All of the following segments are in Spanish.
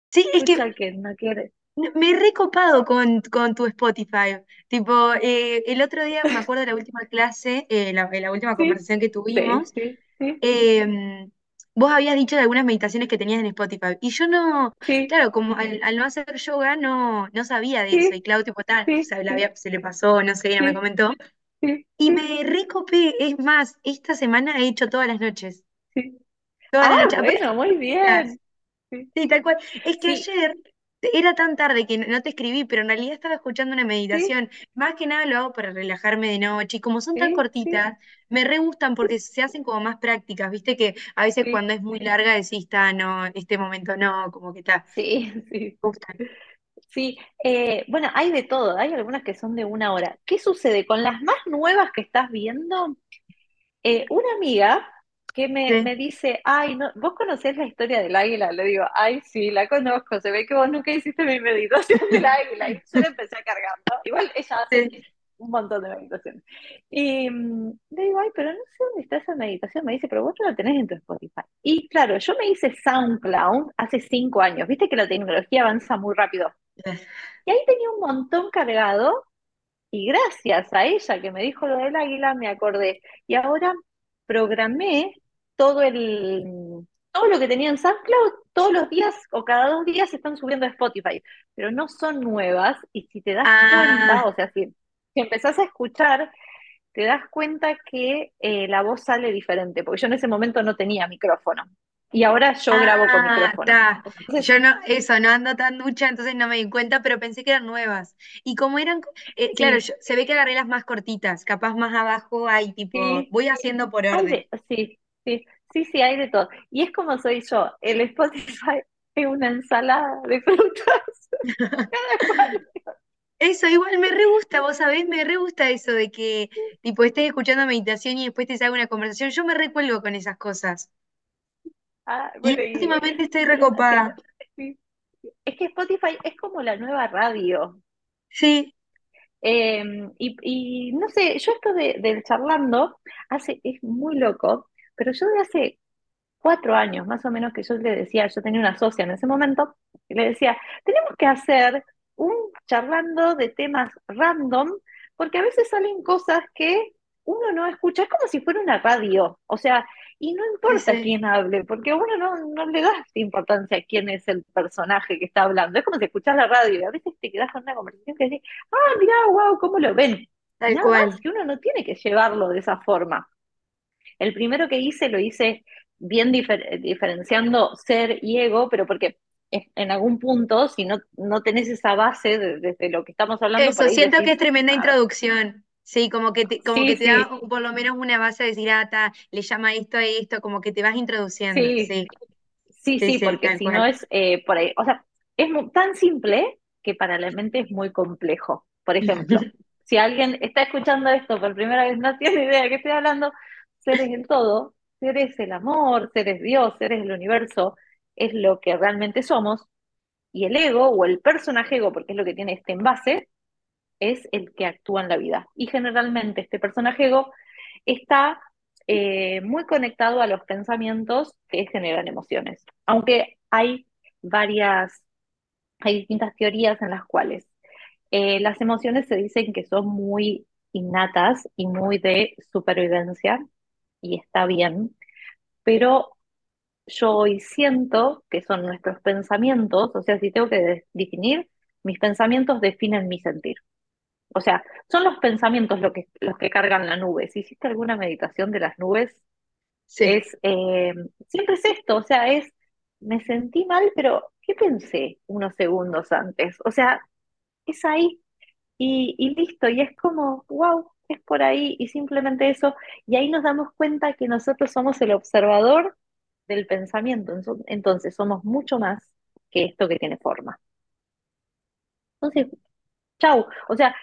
Sí, es que Escucha que no quiere. me he recopado con tu Spotify. Tipo, el otro día me acuerdo de la última clase, la última Sí, conversación que sí, tuvimos. sí, sí, em, Vos habías dicho de algunas meditaciones que tenías en Spotify. Y yo no, sí, claro, como al no hacer yoga, no sabía de eso. sí, Y Clau, tipo, tal, sí, sí, se le pasó, no sé, no me sí, comentó. sí, Y sí, me recopé. Es más, esta semana he hecho todas las noches. sí. Todas Ah, las noches. Aparte, bueno, muy bien. Sí, sí, tal cual. Es que sí, ayer era tan tarde que no te escribí, pero en realidad estaba escuchando una sí, meditación. Más que nada lo hago para relajarme de noche. Y como son tan sí, sí, cortitas, me re gustan porque se hacen como más prácticas. Viste que a veces sí, cuando es muy larga decís, está, no, este momento no, como que está. sí, sí. Me gustan. Sí, bueno, hay de todo, hay algunas que son de 1 hora. ¿Qué sucede con las más nuevas que estás viendo? Una amiga que me Sí, dice, ay, no, ¿vos conocés la historia del águila? Le digo, ay, sí, la conozco, se ve que vos nunca hiciste mi meditación del águila. Y yo le empecé a cargar, ¿no? Igual ella hace sí. un montón de meditaciones. Y le digo, ay, pero no sé dónde está esa meditación. Me dice, pero vos no la tenés en tu Spotify. Y claro, yo me hice SoundCloud hace 5 años. Viste que la tecnología avanza muy rápido. Y ahí tenía un montón cargado y gracias a ella que me dijo lo del águila, me acordé. Y ahora programé todo todo lo que tenía en SoundCloud, todos los días o cada 2 días se están subiendo a Spotify, pero no son nuevas. Y si te das cuenta, Ah, o sea, si empezás a escuchar, te das cuenta que la voz sale diferente, porque yo en ese momento no tenía micrófono. Y ahora yo grabo con micrófono. está. Entonces, Yo no, eso, no ando tan ducha, entonces no me di cuenta, pero pensé que eran nuevas. Y como eran, claro, sí, se ve que agarré las más cortitas, capaz más abajo hay tipo, sí, voy haciendo por hay orden. sí, sí, sí, sí, hay de todo. Y es como soy yo, el Spotify es una ensalada de frutas, cada cual. Eso, igual me re gusta, vos sabés, me re gusta eso de que tipo estés escuchando meditación y después te salga una conversación. Yo me recuelgo con esas cosas. Ah, Y bueno, últimamente estoy y recopada. sí, es que Spotify es como la nueva radio. Sí. Eh, y no sé, yo esto del charlando es muy loco, pero yo de hace 4 años más o menos que yo le decía, yo tenía una socia en ese momento, y le decía, tenemos que hacer un charlando de temas random, porque a veces salen cosas que uno no escucha, es como si fuera una radio, o sea, y no Sí, importa sí. quién hable, porque uno no le da importancia a quién es el personaje que está hablando, es como si escuchás la radio y a veces te quedás con una conversación que decís, ah, mirá, wow, ¿cómo lo ven? Y Tal nada más cual. que uno no tiene que llevarlo de esa forma. El primero que hice lo hice bien diferenciando ser y ego, pero porque en algún punto, si no tenés esa base desde lo que estamos hablando, por Eso, ahí siento que es decís, tremenda ah, introducción. Sí, como sí, que te da sí, por lo menos una base a decir, ah, ta, le llama esto a esto, como que te vas introduciendo. sí, Sí, sí, sí, sí, sí, porque tal si no cual. es por ahí, o sea, es tan simple que para la mente es muy complejo. Por ejemplo, si alguien está escuchando esto por primera vez, no tiene idea de qué estoy hablando, ser es el todo, ser es el amor, ser es Dios, ser es el universo, es lo que realmente somos. Y el ego o el personaje ego, porque es lo que tiene este envase, es el que actúa en la vida. Y generalmente este personaje ego está muy conectado a los pensamientos que generan emociones. Aunque varias, hay distintas teorías en las cuales las emociones se dicen que son muy innatas y muy de supervivencia, y está bien, pero yo hoy siento que son nuestros pensamientos, o sea, si tengo que definir, mis pensamientos definen mi sentir. O sea, son los pensamientos los que cargan la nube. Si hiciste alguna meditación de las nubes, Sí, es siempre es esto, o sea, me sentí mal, pero ¿qué pensé unos segundos antes? O sea, es ahí y listo, y es como, wow, es por ahí y simplemente eso, y ahí nos damos cuenta que nosotros somos el observador del pensamiento, entonces somos mucho más que esto que tiene forma. Entonces, chau, o sea,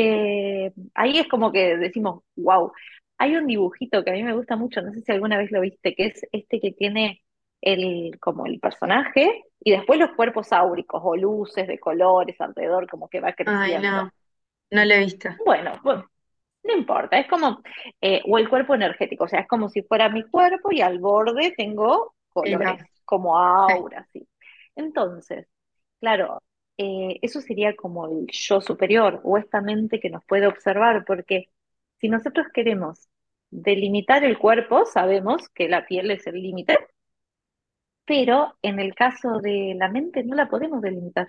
ahí es como que decimos, wow, hay un dibujito que a mí me gusta mucho, no sé si alguna vez lo viste, que es este que tiene como el personaje y después los cuerpos áuricos o luces de colores alrededor, como que va ay, creciendo. no, no lo he visto. Bueno, no importa, es como, o el cuerpo energético, o sea, es como si fuera mi cuerpo y al borde tengo El colores, love. como Sí. aura, sí. Entonces, claro, eso sería como el yo superior o esta mente que nos puede observar, porque si nosotros queremos delimitar el cuerpo, sabemos que la piel es el límite, pero en el caso de la mente no la podemos delimitar.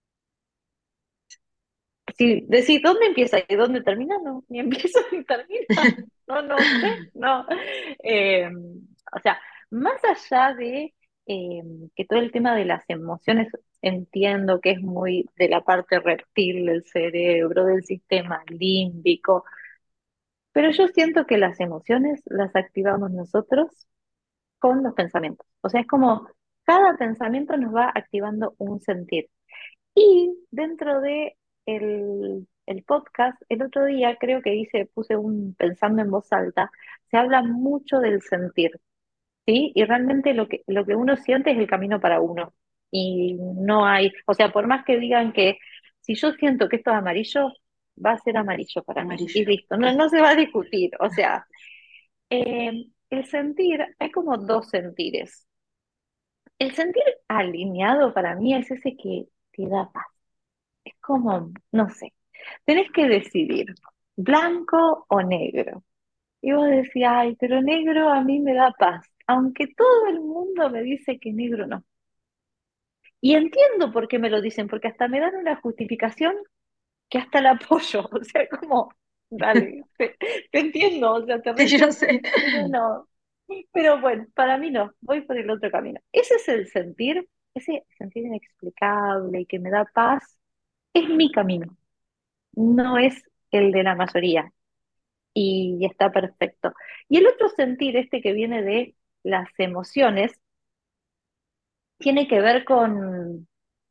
Si decís dónde empieza y dónde termina, no, ni empieza ni termina. No, no sé, no. Eh, o sea, más allá de que todo el tema de las emociones, entiendo que es muy de la parte reptil del cerebro, del sistema límbico, pero yo siento que las emociones las activamos nosotros con los pensamientos. O sea, es como cada pensamiento nos va activando un sentir. Y dentro de el podcast, el otro día creo que puse un pensando en voz alta, se habla mucho del sentir, ¿sí? Y realmente lo que uno siente es el camino para uno. Y no hay, o sea, por más que digan que si yo siento que esto es amarillo, va a ser amarillo para mí. Y Amarillo. listo, no, no se va a discutir. O sea, el sentir, hay como dos sentires. El sentir alineado para mí es ese que te da paz. Es como, no sé, tenés que decidir, blanco o negro. Y vos decís, ay, pero negro a mí me da paz, aunque todo el mundo me dice que negro no. Y entiendo por qué me lo dicen, porque hasta me dan una justificación que hasta la apoyo. O sea, como, dale, te entiendo, o sea, te Sí, yo reentiendo, sé. pero no. Pero bueno, para mí no, voy por el otro camino. Ese es el sentir, ese sentir inexplicable y que me da paz, es mi camino, no es el de la mayoría y está perfecto. Y el otro sentir, este que viene de las emociones, tiene que ver con...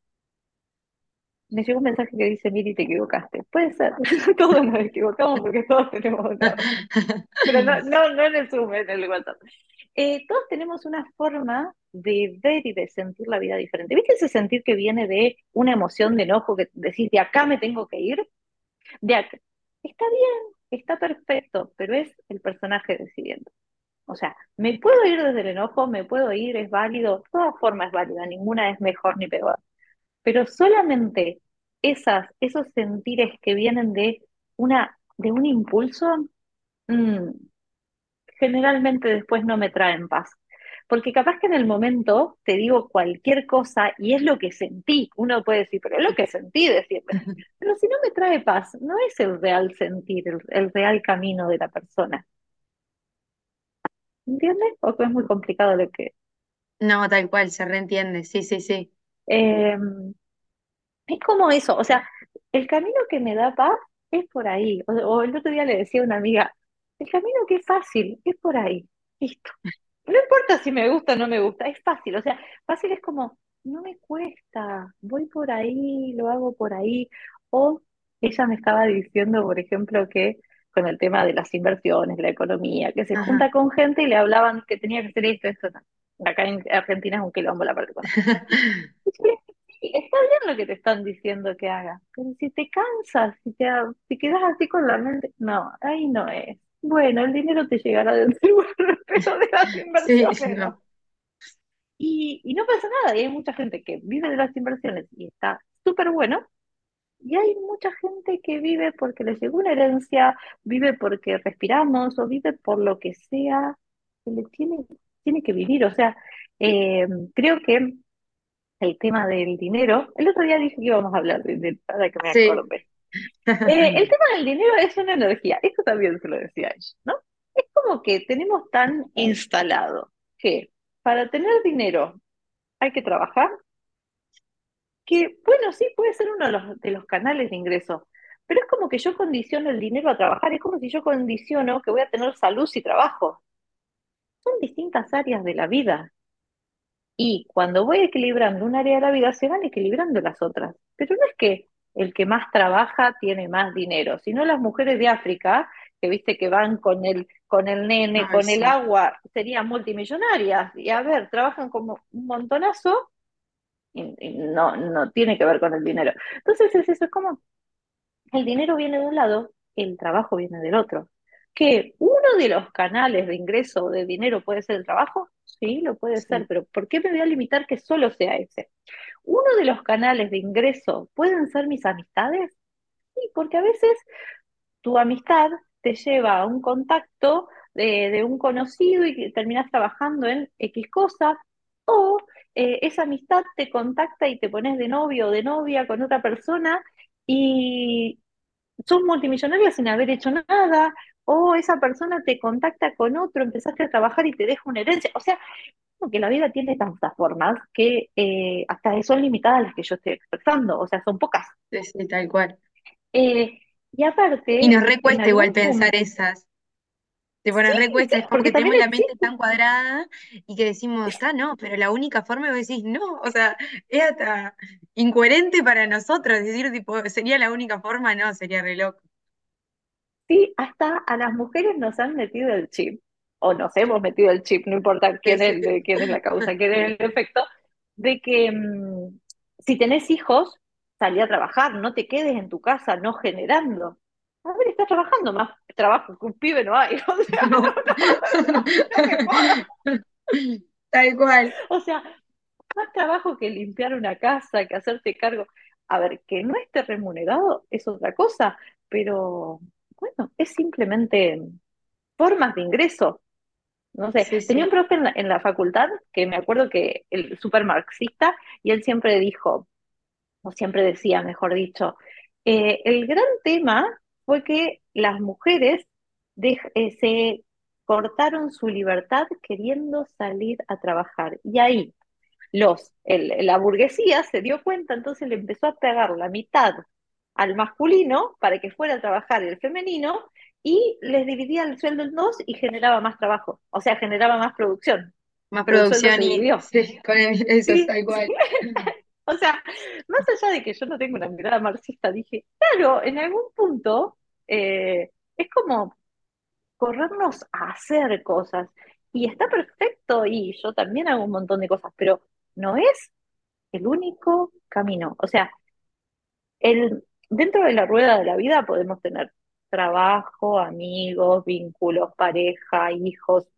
Me llegó un mensaje que dice, Miri, te equivocaste. Puede ser, todos nos equivocamos porque todos tenemos un error. Pero no, no, no en el Zoom, en el WhatsApp. Todos tenemos una forma de ver y de sentir la vida diferente. ¿Viste ese sentir que viene de una emoción de enojo que decís, de acá me tengo que ir? De acá. Está bien, está perfecto, pero es el personaje decidiendo. O sea, me puedo ir desde el enojo, me puedo ir, es válido, toda forma es válida, ninguna es mejor ni peor. Pero solamente esos sentires que vienen de un impulso, mm, generalmente después no me traen paz. Porque capaz que en el momento te digo cualquier cosa y es lo que sentí. Uno puede decir, pero es lo que sentí decirme. Pero si no me trae paz, no es el real sentir, el real camino de la persona. ¿Entiendes? O que es muy complicado lo que... No, tal cual, se reentiende. Sí, sí, sí. Eh, es como eso, o sea, el camino que me da paz es por ahí. O el otro día le decía a una amiga, el camino que es fácil es por ahí. Listo. No importa si me gusta o no me gusta, es fácil. O sea, fácil es como, no me cuesta, voy por ahí, lo hago por ahí. O ella me estaba diciendo, por ejemplo, que con el tema de las inversiones, la economía, que se Ajá. junta con gente y le hablaban que tenía que hacer esto, esto, no. Acá en Argentina es un quilombo la parte económica. Sí, está bien lo que te están diciendo que hagas, pero si te cansas, si quedas así con la mente, no, ahí no es. Bueno, el dinero te llegará del seguro, pero de las Sí, inversiones no. no. Y no pasa nada, y hay mucha gente que vive de las inversiones y está súper bueno, y hay mucha gente que vive porque le llegó una herencia, vive porque respiramos, o vive por lo que sea que tiene que vivir. O sea, creo que el tema del dinero. El otro día dije que íbamos a hablar para que me Sí. acordé. El tema del dinero es una energía, esto también se lo decía ella, ¿no? Es como que tenemos tan instalado que para tener dinero hay que trabajar, que bueno, sí puede ser uno de los canales de ingreso, pero es como que yo condiciono el dinero a trabajar, es como si yo condiciono que voy a tener salud si trabajo. Son distintas áreas de la vida. Y cuando voy equilibrando un área de la vida, se van equilibrando las otras. Pero no es que el que más trabaja tiene más dinero, sino las mujeres de África, que viste que van con el nene, Ay, con el sí. agua, serían multimillonarias. Y a ver, trabajan como un montonazo y no, no tiene que ver con el dinero. Entonces es eso, es como el dinero viene de un lado, el trabajo viene del otro. Que uno de los canales de ingreso de dinero puede ser el trabajo, sí, lo puede ser, Sí, pero ¿por qué me voy a limitar que solo sea ese? Uno de los canales de ingreso pueden ser mis amistades, sí, porque a veces tu amistad te lleva a un contacto de un conocido y que terminas trabajando en X cosa, o esa amistad te contacta y te pones de novio o de novia con otra persona y sos multimillonaria sin haber hecho nada, o esa persona te contacta con otro, empezaste a trabajar y te deja una herencia. O sea, como que la vida tiene tantas formas que hasta son limitadas las que yo estoy expresando, o sea, son pocas. sí, sí, tal cual. Y Y aparte, nos en recuesta igual algún pensar punto, esas. Tipo, sí, nos sí, recuesta, es como porque que también tenemos la mente existe. tan cuadrada y que decimos, está, no, pero la única forma, y vos decís, no, o sea, es hasta incoherente para nosotros, decir, tipo, sería la única forma, no, sería re loco. Sí, hasta a las mujeres nos han metido el chip, o nos hemos metido el chip, no importa Sí, quién sí. es, quién es la causa, quién es el efecto, de que si tenés hijos, salí a trabajar, no te quedes en tu casa no generando. A ver, estás trabajando, más trabajo que un pibe no hay, o sea, No. no me jodas. Tal cual. O sea, más trabajo que limpiar una casa, que hacerte cargo. A ver, que no esté remunerado es otra cosa, pero bueno, es simplemente formas de ingreso. No sé, Sí, tenía un sí. profe en la facultad que me acuerdo que el súper marxista y él siempre dijo, o siempre decía, mejor dicho, el gran tema fue que las mujeres se cortaron su libertad queriendo salir a trabajar. Y ahí la burguesía se dio cuenta, entonces le empezó a pegar la mitad al masculino para que fuera a trabajar el femenino y les dividía el sueldo en dos y generaba más trabajo, o sea, generaba más producción, Más pero el sueldo producción se y dividió. sí, con eso, Sí, tal sí. cual. O sea, más allá de que yo no tengo una mirada marxista, dije, claro, en algún punto es como corrernos a hacer cosas. Y está perfecto, y yo también hago un montón de cosas, pero no es el único camino. O sea, dentro de la rueda de la vida podemos tener trabajo, amigos, vínculos, pareja, hijos,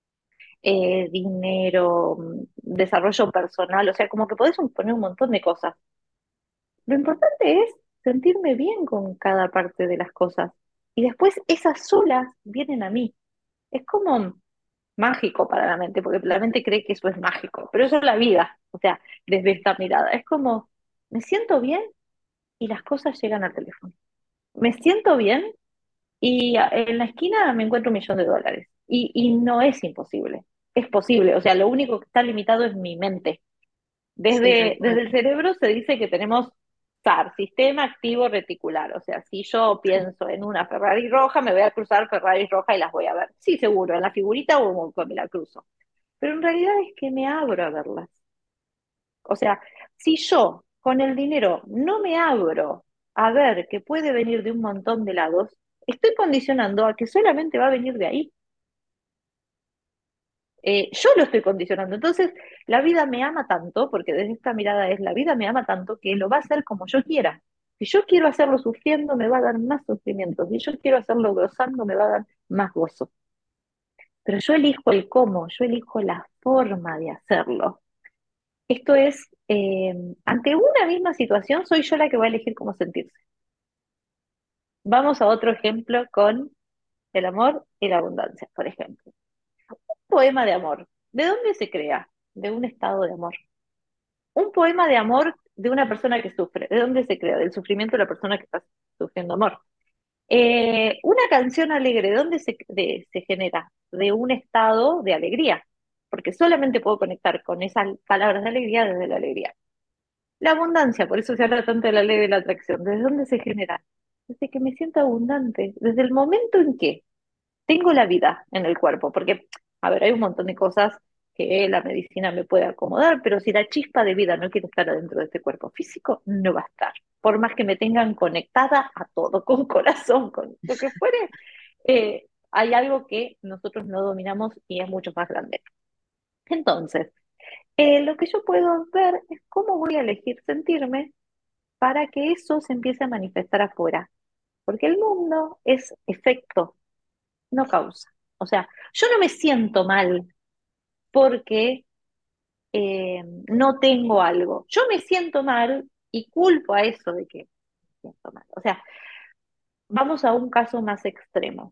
dinero, desarrollo personal, o sea, como que podés poner un montón de cosas. Lo importante es sentirme bien con cada parte de las cosas. Y después esas solas vienen a mí. Es como mágico para la mente, porque la mente cree que eso es mágico, pero eso es la vida, o sea, desde esta mirada. Es como, me siento bien y las cosas llegan al teléfono. Me siento bien y en la esquina me encuentro $1.000.000. Y no es imposible, es posible. O sea, lo único que está limitado es mi mente. Sí, tal Desde cual. el cerebro se dice que tenemos SAR, Sistema Activo Reticular. O sea, si yo pienso en una Ferrari roja, me voy a cruzar Ferrari roja y las voy a ver. Sí, seguro, en la figurita o me la cruzo. Pero en realidad es que me abro a verlas. O sea, si yo con el dinero no me abro a ver que puede venir de un montón de lados, estoy condicionando a que solamente va a venir de ahí. Yo lo estoy condicionando. Entonces, la vida me ama tanto, porque desde esta mirada es la vida me ama tanto, que lo va a hacer como yo quiera. Si yo quiero hacerlo sufriendo, me va a dar más sufrimiento. Si yo quiero hacerlo gozando, me va a dar más gozo. Pero yo elijo el cómo, yo elijo la forma de hacerlo. Esto es, ante una misma situación, soy yo la que va a elegir cómo sentirse. Vamos a otro ejemplo con el amor y la abundancia, por ejemplo. Un poema de amor, ¿de dónde se crea? De un estado de amor. Un poema de amor de una persona que sufre, ¿de dónde se crea? Del sufrimiento de la persona que está sufriendo amor. Una canción alegre, ¿de dónde se genera? De un estado de alegría, porque solamente puedo conectar con esas palabras de alegría desde la alegría. La abundancia, por eso se habla tanto de la ley de la atracción. ¿Desde dónde se genera? Desde que me siento abundante, desde el momento en que tengo la vida en el cuerpo, porque, a ver, hay un montón de cosas que la medicina me puede acomodar, pero si la chispa de vida no quiere estar adentro de este cuerpo físico, no va a estar. Por más que me tengan conectada a todo, con corazón, con lo que fuere, hay algo que nosotros no dominamos y es mucho más grande. Entonces, lo que yo puedo ver es cómo voy a elegir sentirme para que eso se empiece a manifestar afuera. Porque el mundo es efecto, no causa. O sea, yo no me siento mal porque no tengo algo. Yo me siento mal y culpo a eso de que me siento mal. O sea, vamos a un caso más extremo.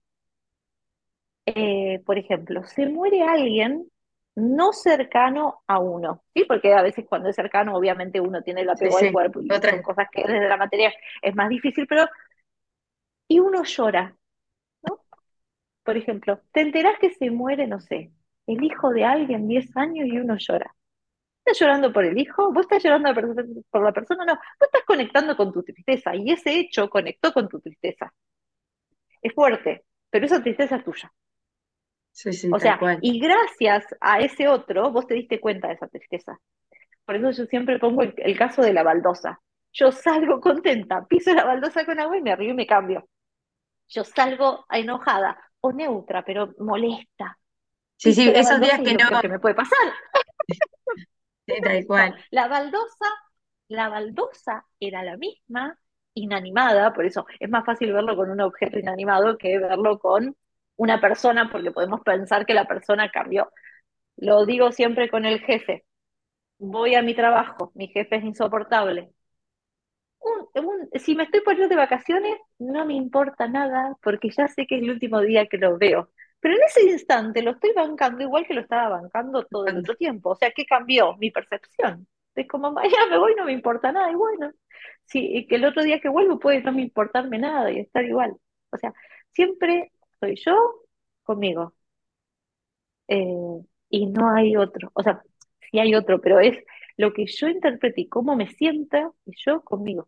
Por ejemplo, se muere alguien no cercano a uno, ¿sí? Porque a veces cuando es cercano, obviamente uno tiene el Sí, apego al sí. cuerpo y son Otra. cosas que desde la materia es más difícil, pero y uno llora, ¿no? Por ejemplo, te enterás que se muere, no sé, el hijo de alguien, 10 años y uno llora. ¿Estás llorando por el hijo? ¿Vos estás llorando por la persona? No, vos estás conectando con tu tristeza y ese hecho conectó con tu tristeza. Es fuerte, pero esa tristeza es tuya. Sí, sí, O tal sea, cual. y gracias a ese otro, vos te diste cuenta de esa tristeza. Por eso yo siempre pongo el caso de la baldosa. Yo salgo contenta, piso la baldosa con agua y me arribo y me cambio. Yo salgo enojada o neutra, pero molesta. Sí, sí, Piso la esos días baldosa y es que lo no. peor que me puede pasar. Sí, tal No, cual. la baldosa era la misma, inanimada, por eso es más fácil verlo con un objeto inanimado que verlo con una persona, porque podemos pensar que la persona cambió. Lo digo siempre con el jefe. Voy a mi trabajo, mi jefe es insoportable. Si me estoy por ir de vacaciones, no me importa nada porque ya sé que es el último día que lo veo. Pero en ese instante lo estoy bancando igual que lo estaba bancando todo el otro tiempo. O sea, ¿qué cambió? Mi percepción. Es como, mañana me voy, no me importa nada. Y bueno, sí, y que el otro día que vuelvo puede no me importarme nada y estar igual. O sea, siempre soy yo conmigo. Y no hay otro. O sea, sí hay otro, pero es lo que yo interpreté y cómo me siento y yo conmigo.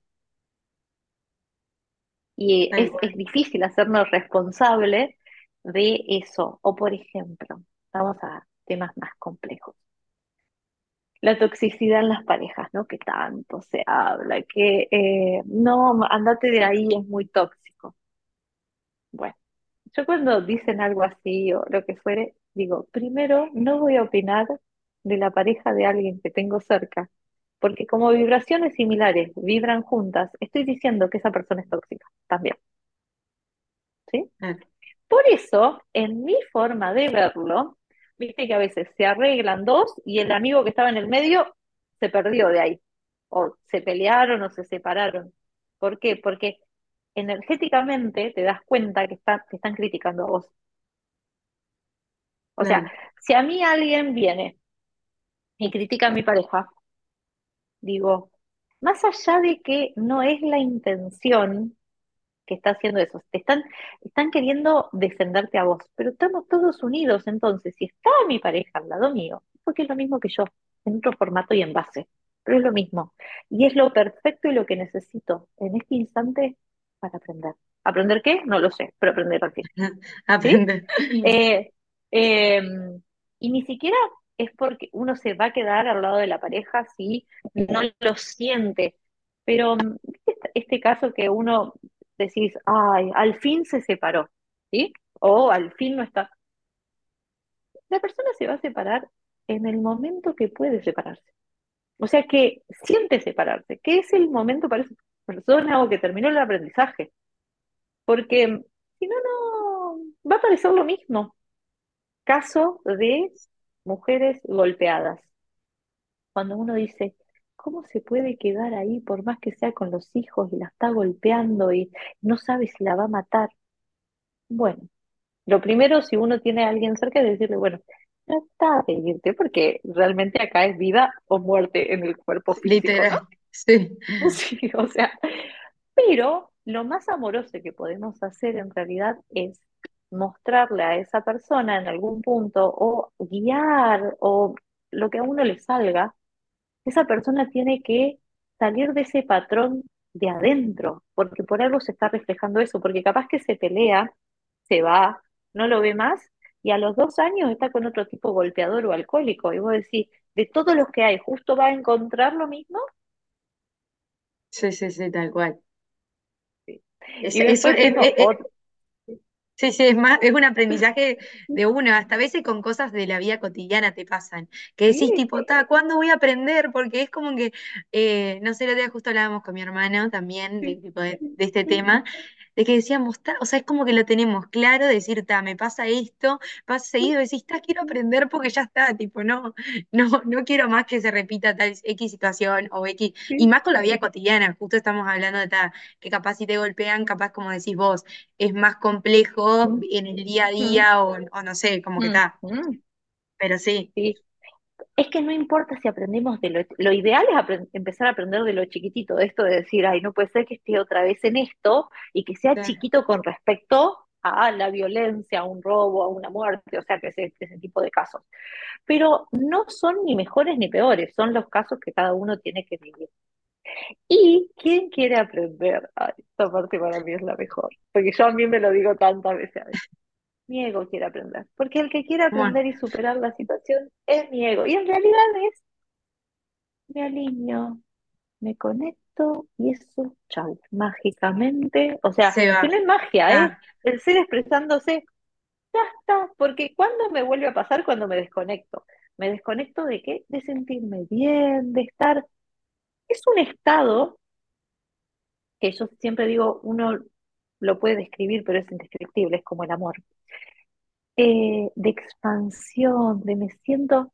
Y Tal cual. es difícil hacernos responsable de eso. O por ejemplo, vamos a temas más complejos. La toxicidad en las parejas, ¿no? Que tanto se habla, que no, andate de ahí, es muy tóxico. Bueno, yo cuando dicen algo así o lo que fuere, digo, primero, no voy a opinar de la pareja de alguien que tengo cerca, porque como vibraciones similares vibran juntas, estoy diciendo que esa persona es tóxica también, ¿sí? Ah, Por eso, en mi forma de verlo, viste que a veces se arreglan dos y el amigo que estaba en el medio se perdió de ahí, o se pelearon o se separaron. ¿Por qué? Porque energéticamente te das cuenta que te están criticando a vos. O sea, claro. si a mí alguien viene y critica a mi pareja, digo, más allá de que no es la intención que está haciendo eso, están queriendo defenderte a vos, pero estamos todos unidos, entonces, si está mi pareja al lado mío, es porque es lo mismo que yo, en otro formato y envase, pero es lo mismo. Y es lo perfecto y lo que necesito en este instante para aprender. ¿Aprender qué? No lo sé, pero aprender al fin. ¿Sí? Aprender. Eh, eh, y ni siquiera es porque uno se va a quedar al lado de la pareja si no lo siente. Pero ¿viste este caso que uno decís, ay, al fin se separó, ¿sí? O al fin no está. La persona se va a separar en el momento que puede separarse. O sea que siente separarse, que es el momento para esa persona o que terminó el aprendizaje. Porque si no, no va a parecer lo mismo. Caso de mujeres golpeadas. Cuando uno dice, ¿cómo se puede quedar ahí por más que sea con los hijos y la está golpeando y no sabe si la va a matar? Bueno, lo primero, si uno tiene a alguien cerca, es decirle, bueno, trata de irte porque realmente acá es vida o muerte en el cuerpo físico, ¿no? Literal. Sí. Sí, o sea, pero lo más amoroso que podemos hacer en realidad es mostrarle a esa persona en algún punto o guiar o lo que a uno le salga, esa persona tiene que salir de ese patrón de adentro, porque por algo se está reflejando eso, porque capaz que se pelea, se va, no lo ve más y a los 2 años está con otro tipo golpeador o alcohólico y vos decís, de todos los que hay, justo va a encontrar lo mismo. Sí, sí, sí, tal cual. Sí. Es, Y eso después tengo otro. Sí, sí, es un aprendizaje de uno, hasta a veces con cosas de la vida cotidiana te pasan, que decís Sí, tipo, ta, ¿cuándo voy a aprender? Porque es como que, no sé, el otro día justo hablábamos con mi hermano también de, sí, tipo, de este tema, de que decíamos, ta, o sea, es como que lo tenemos claro, de decir, ta, me pasa esto, pasa seguido, decís, ta, quiero aprender porque ya está, tipo, no quiero más que se repita tal X situación o X, y sí, más con la vida cotidiana, justo estamos hablando de ta, que capaz si te golpean, capaz como decís vos es más complejo mm, en el día a mm, día o no sé, como que mm, está, mm, pero sí, sí. Es que no importa si aprendemos lo ideal es empezar a aprender de lo chiquitito, de esto de decir, ay, no puede ser que esté otra vez en esto y que sea claro, chiquito con respecto a la violencia, a un robo, a una muerte, o sea, que ese tipo de casos. Pero no son ni mejores ni peores, son los casos que cada uno tiene que vivir. ¿Y quién quiere aprender? Ay, esta parte para mí es la mejor, porque yo a mí me lo digo tantas veces. Mi ego quiere aprender, porque el que quiere bueno, aprender y superar la situación es mi ego, y en realidad es, me alineo, me conecto y eso, chau, mágicamente, o sea, se que va, no es magia, ¿eh? está, El ser expresándose, ya está, porque ¿cuándo me vuelve a pasar cuando me desconecto? ¿Me desconecto de qué? De sentirme bien, de estar, es un estado que yo siempre digo, uno lo puede describir, pero es indescriptible, es como el amor, de expansión, de me siento,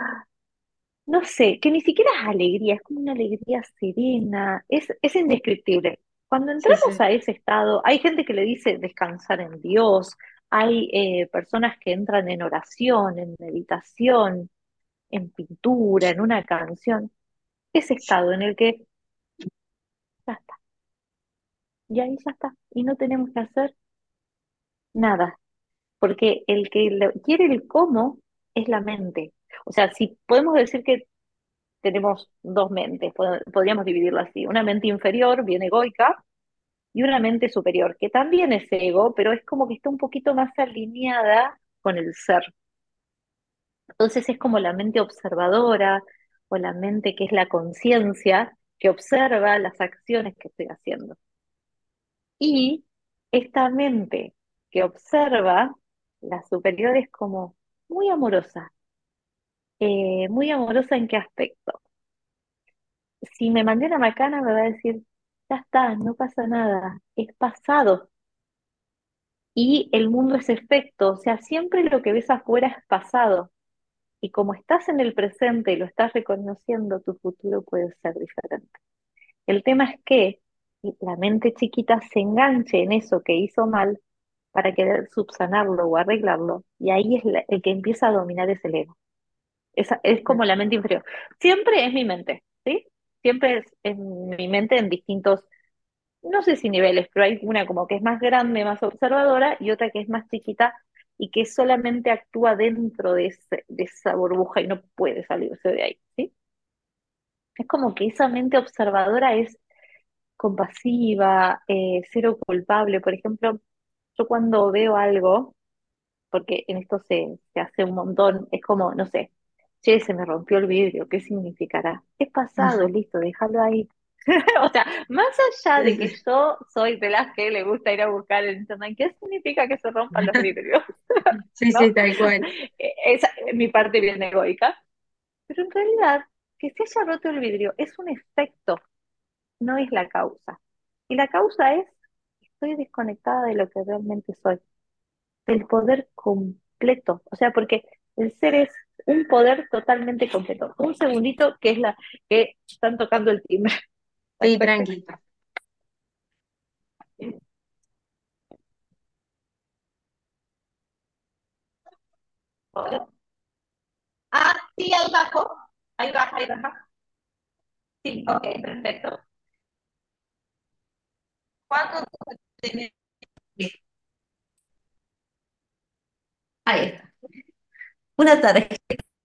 no sé, que ni siquiera es alegría, es como una alegría serena, es indescriptible. Cuando sí, entramos sí, a ese estado, hay gente que le dice descansar en Dios, hay personas que entran en oración, en meditación, en pintura, en una canción, ese estado en el que ya está, y ahí ya está, y no tenemos que hacer nada, porque el que quiere el cómo es la mente. O sea, si podemos decir que tenemos dos mentes, podríamos dividirlo así, una mente inferior, bien egoica, y una mente superior, que también es ego, pero es como que está un poquito más alineada con el ser. Entonces es como la mente observadora o la mente que es la conciencia que observa las acciones que estoy haciendo. Y esta mente que observa, la superior es como muy amorosa ¿en qué aspecto? Si me mandé una macana me va a decir, ya está, no pasa nada, es pasado. Y el mundo es efecto, o sea, siempre lo que ves afuera es pasado. Y como estás en el presente y lo estás reconociendo, tu futuro puede ser diferente. El tema es que la mente chiquita se enganche en eso que hizo mal para querer subsanarlo o arreglarlo, y ahí es el que empieza a dominar es el ego. Es como la mente inferior. Siempre es mi mente, ¿sí? Siempre es mi mente en distintos, no sé si niveles, pero hay una como que es más grande, más observadora, y otra que es más chiquita y que solamente actúa dentro de esa burbuja y no puede salirse de ahí, ¿sí? Es como que esa mente observadora es compasiva, cero culpable. Por ejemplo, yo cuando veo algo, porque en esto se hace un montón, es como, no sé, che, se me rompió el vidrio, ¿qué significará? Es pasado, listo, déjalo ahí. O sea, más allá de que yo soy de las que le gusta ir a buscar en internet, ¿qué significa que se rompan los vidrios? sí, sí, ¿No? tal cual, Esa es mi parte bien egoica. Pero en realidad, que se haya roto el vidrio es un efecto, no es la causa. Y la causa es, estoy desconectada de lo que realmente soy, del poder completo. O sea, porque el ser es un poder totalmente completo. Un segundito que es la que están tocando el timbre. sí, Perfecto. tranqui. Ah, sí, ahí bajo. Ahí baja, ahí baja. Sí, ok, perfecto. ¿Cuánto tenés? Ahí está. Una tarjeta.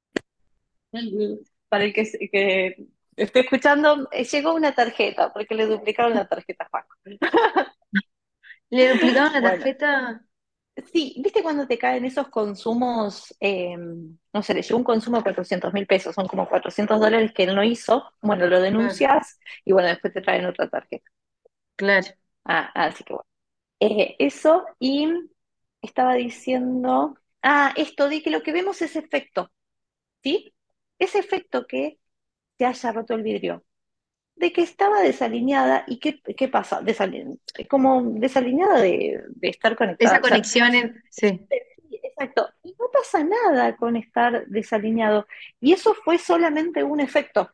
Para el que esté escuchando, llegó una tarjeta, porque le duplicaron la tarjeta a Paco. ¿Le duplicaron la Bueno, tarjeta? sí, ¿viste cuando te caen esos consumos? No sé, le llegó un consumo de 400.000 pesos, son como $400 que él no hizo. Bueno, lo Claro, denuncias y bueno, después te traen otra tarjeta. claro, Ah, así que bueno. Eso, estaba diciendo, esto de que lo que vemos es efecto, ¿sí? Ese efecto que se haya roto el vidrio, de que estaba desalineada y qué pasa, como desalineada de estar conectada, Esa o sea, conexión sí. sí, exacto, y no pasa nada con estar desalineado, y eso fue solamente un efecto.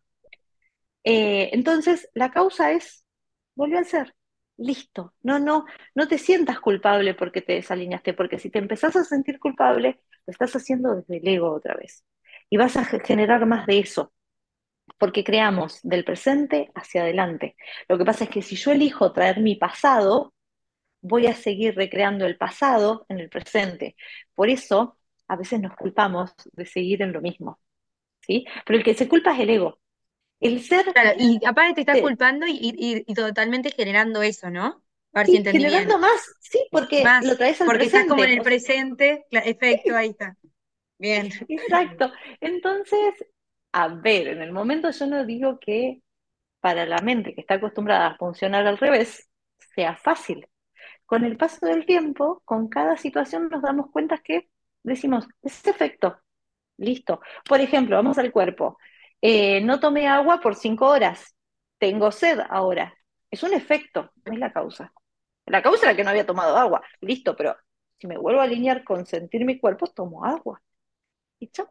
Entonces, la causa es, volvió a ser, listo, no te sientas culpable porque te desalineaste, porque si te empezás a sentir culpable, lo estás haciendo desde el ego otra vez, y vas a generar más de eso porque creamos del presente hacia adelante. Lo que pasa es que si yo elijo traer mi pasado, voy a seguir recreando el pasado en el presente. Por eso, a veces nos culpamos de seguir en lo mismo, ¿sí? Pero el que se culpa es el ego. El ser, Claro, y aparte te estás te- culpando y totalmente generando eso, ¿no? A ver si sí, entendí bien. generando más, sí, porque lo Más, traes al porque estás como en presente. el presente, efecto, ahí está. Bien. Exacto. Entonces, a ver, en el momento yo no digo que para la mente que está acostumbrada a funcionar al revés, sea fácil. Con el paso del tiempo, con cada situación nos damos cuenta que decimos, es efecto, listo. Por ejemplo, vamos al cuerpo. No tomé agua por 5 horas, tengo sed ahora. Es un efecto, no es la causa. La causa era que no había tomado agua, listo, pero si me vuelvo a alinear con sentir mi cuerpo, tomo agua. ¿Listo?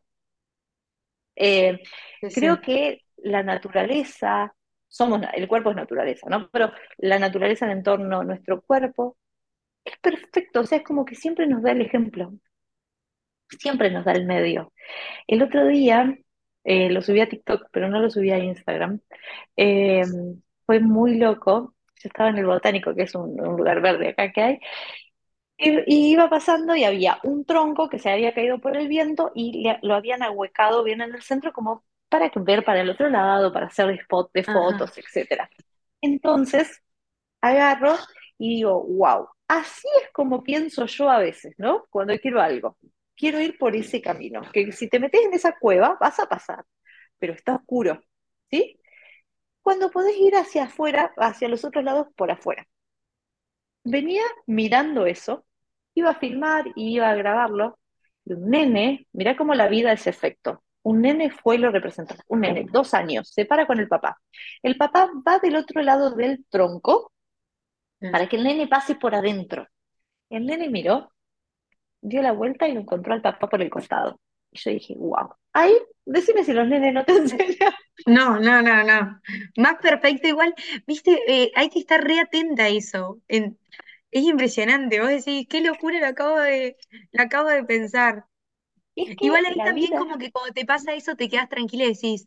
Eh, Sí, Creo sí. que la naturaleza, el cuerpo es naturaleza, ¿no? Pero la naturaleza en entorno, nuestro cuerpo, es perfecto, o sea, es como que siempre nos da el ejemplo, siempre nos da el medio. El otro día lo subí a TikTok, pero no lo subí a Instagram. eh, Fue muy loco. Yo estaba en el Botánico, que es un lugar verde acá que hay, y iba pasando y había un tronco que se había caído por el viento y lo habían ahuecado bien en el centro como para ver para el otro lado, para hacer spot de Ajá. fotos, etcétera. Entonces, agarro y digo, wow, así es como pienso yo a veces, ¿no? Cuando quiero algo. Quiero ir por ese camino, que si te metes en esa cueva vas a pasar, pero está oscuro, ¿sí? Cuando podés ir hacia afuera, hacia los otros lados por afuera. Venía mirando eso, iba a filmar y iba a grabarlo, y un nene, mirá cómo la vida es efecto. Un nene fue y lo representó, un nene, 2 años, se para con el papá. El papá va del otro lado del tronco para que el nene pase por adentro. El nene miró, dio la vuelta y lo encontró al papá por el costado. Y yo dije, wow. Ahí, decime si los nenes no te enseñan. No, no, no, no. Más perfecto igual, viste, hay que estar re atenta a eso. Es impresionante, vos decís, qué locura lo acabo de pensar. Y es que Igual ahí la también vida, como que cuando te pasa eso te quedas tranquila y decís,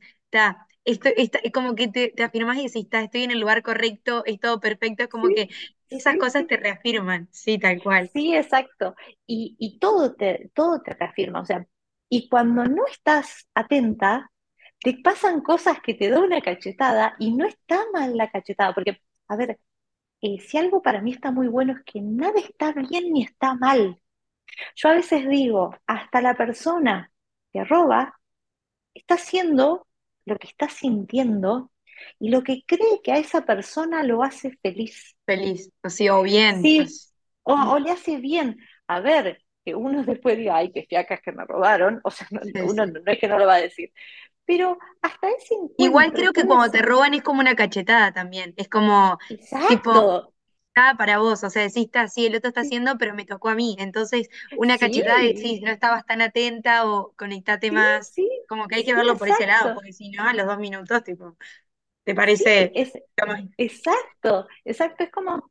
es como que te afirmás y decís, estoy en el lugar correcto, es todo perfecto, es como sí, que esas sí, cosas sí, te reafirman, sí, tal cual. sí, exacto. Y todo te reafirma. O sea, y cuando no estás atenta, te pasan cosas que te da una cachetada y no está mal la cachetada. Porque, a ver, si algo para mí está muy bueno es que nada está bien ni está mal. Yo a veces digo, hasta la persona que roba está haciendo lo que está sintiendo y lo que cree que a esa persona lo hace feliz. Feliz, así, o bien, Sí, así. o le hace bien. A ver, que uno después diga, ay, qué fiacas que me robaron, o sea, Sí, uno sí. no es que no lo va a decir, pero hasta ese Igual encuentro creo que puede cuando te ser. roban es como una cachetada también, es como, tipo, Exacto. nada para vos, o sea, decís, sí, el otro está Sí, haciendo, pero me tocó a mí, entonces una cachetada sí, decís, no estabas tan atenta o conectate sí, más, sí, como que hay que sí, verlo por ese lado, exacto. porque si no, a los 2 minutos, tipo, te Sí, parece es lo más- exacto, exacto. Es como,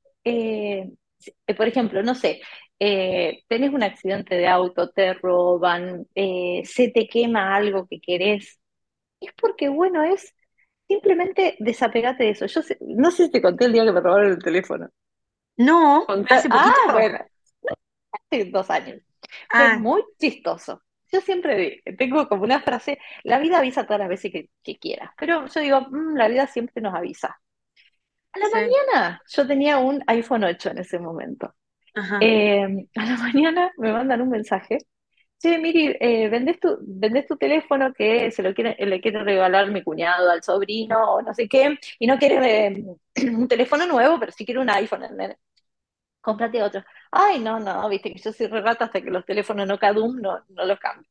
por ejemplo, no sé, tenés un accidente de auto, te roban, se te quema algo que querés. Es porque, bueno, es simplemente desapegate de eso. No sé si te conté el día que me robaron el teléfono. No, hace poquito. Bueno, hace 2 años. Fue Ah, muy chistoso. Yo siempre tengo como una frase, la vida avisa todas las veces que quiera, pero yo digo, la vida siempre nos avisa. A la sí, mañana, yo tenía un iPhone 8 en ese momento. ajá, A la mañana me mandan un mensaje. Che, Miri, vendés tu teléfono que le quiere regalar mi cuñado al sobrino o no sé qué, y no quiere un teléfono nuevo, pero sí quiere un iPhone. ¿Entendés? cómprate otro. Ay, no, no, viste que yo soy re rata hasta que los teléfonos no cadum, no, no los cambio.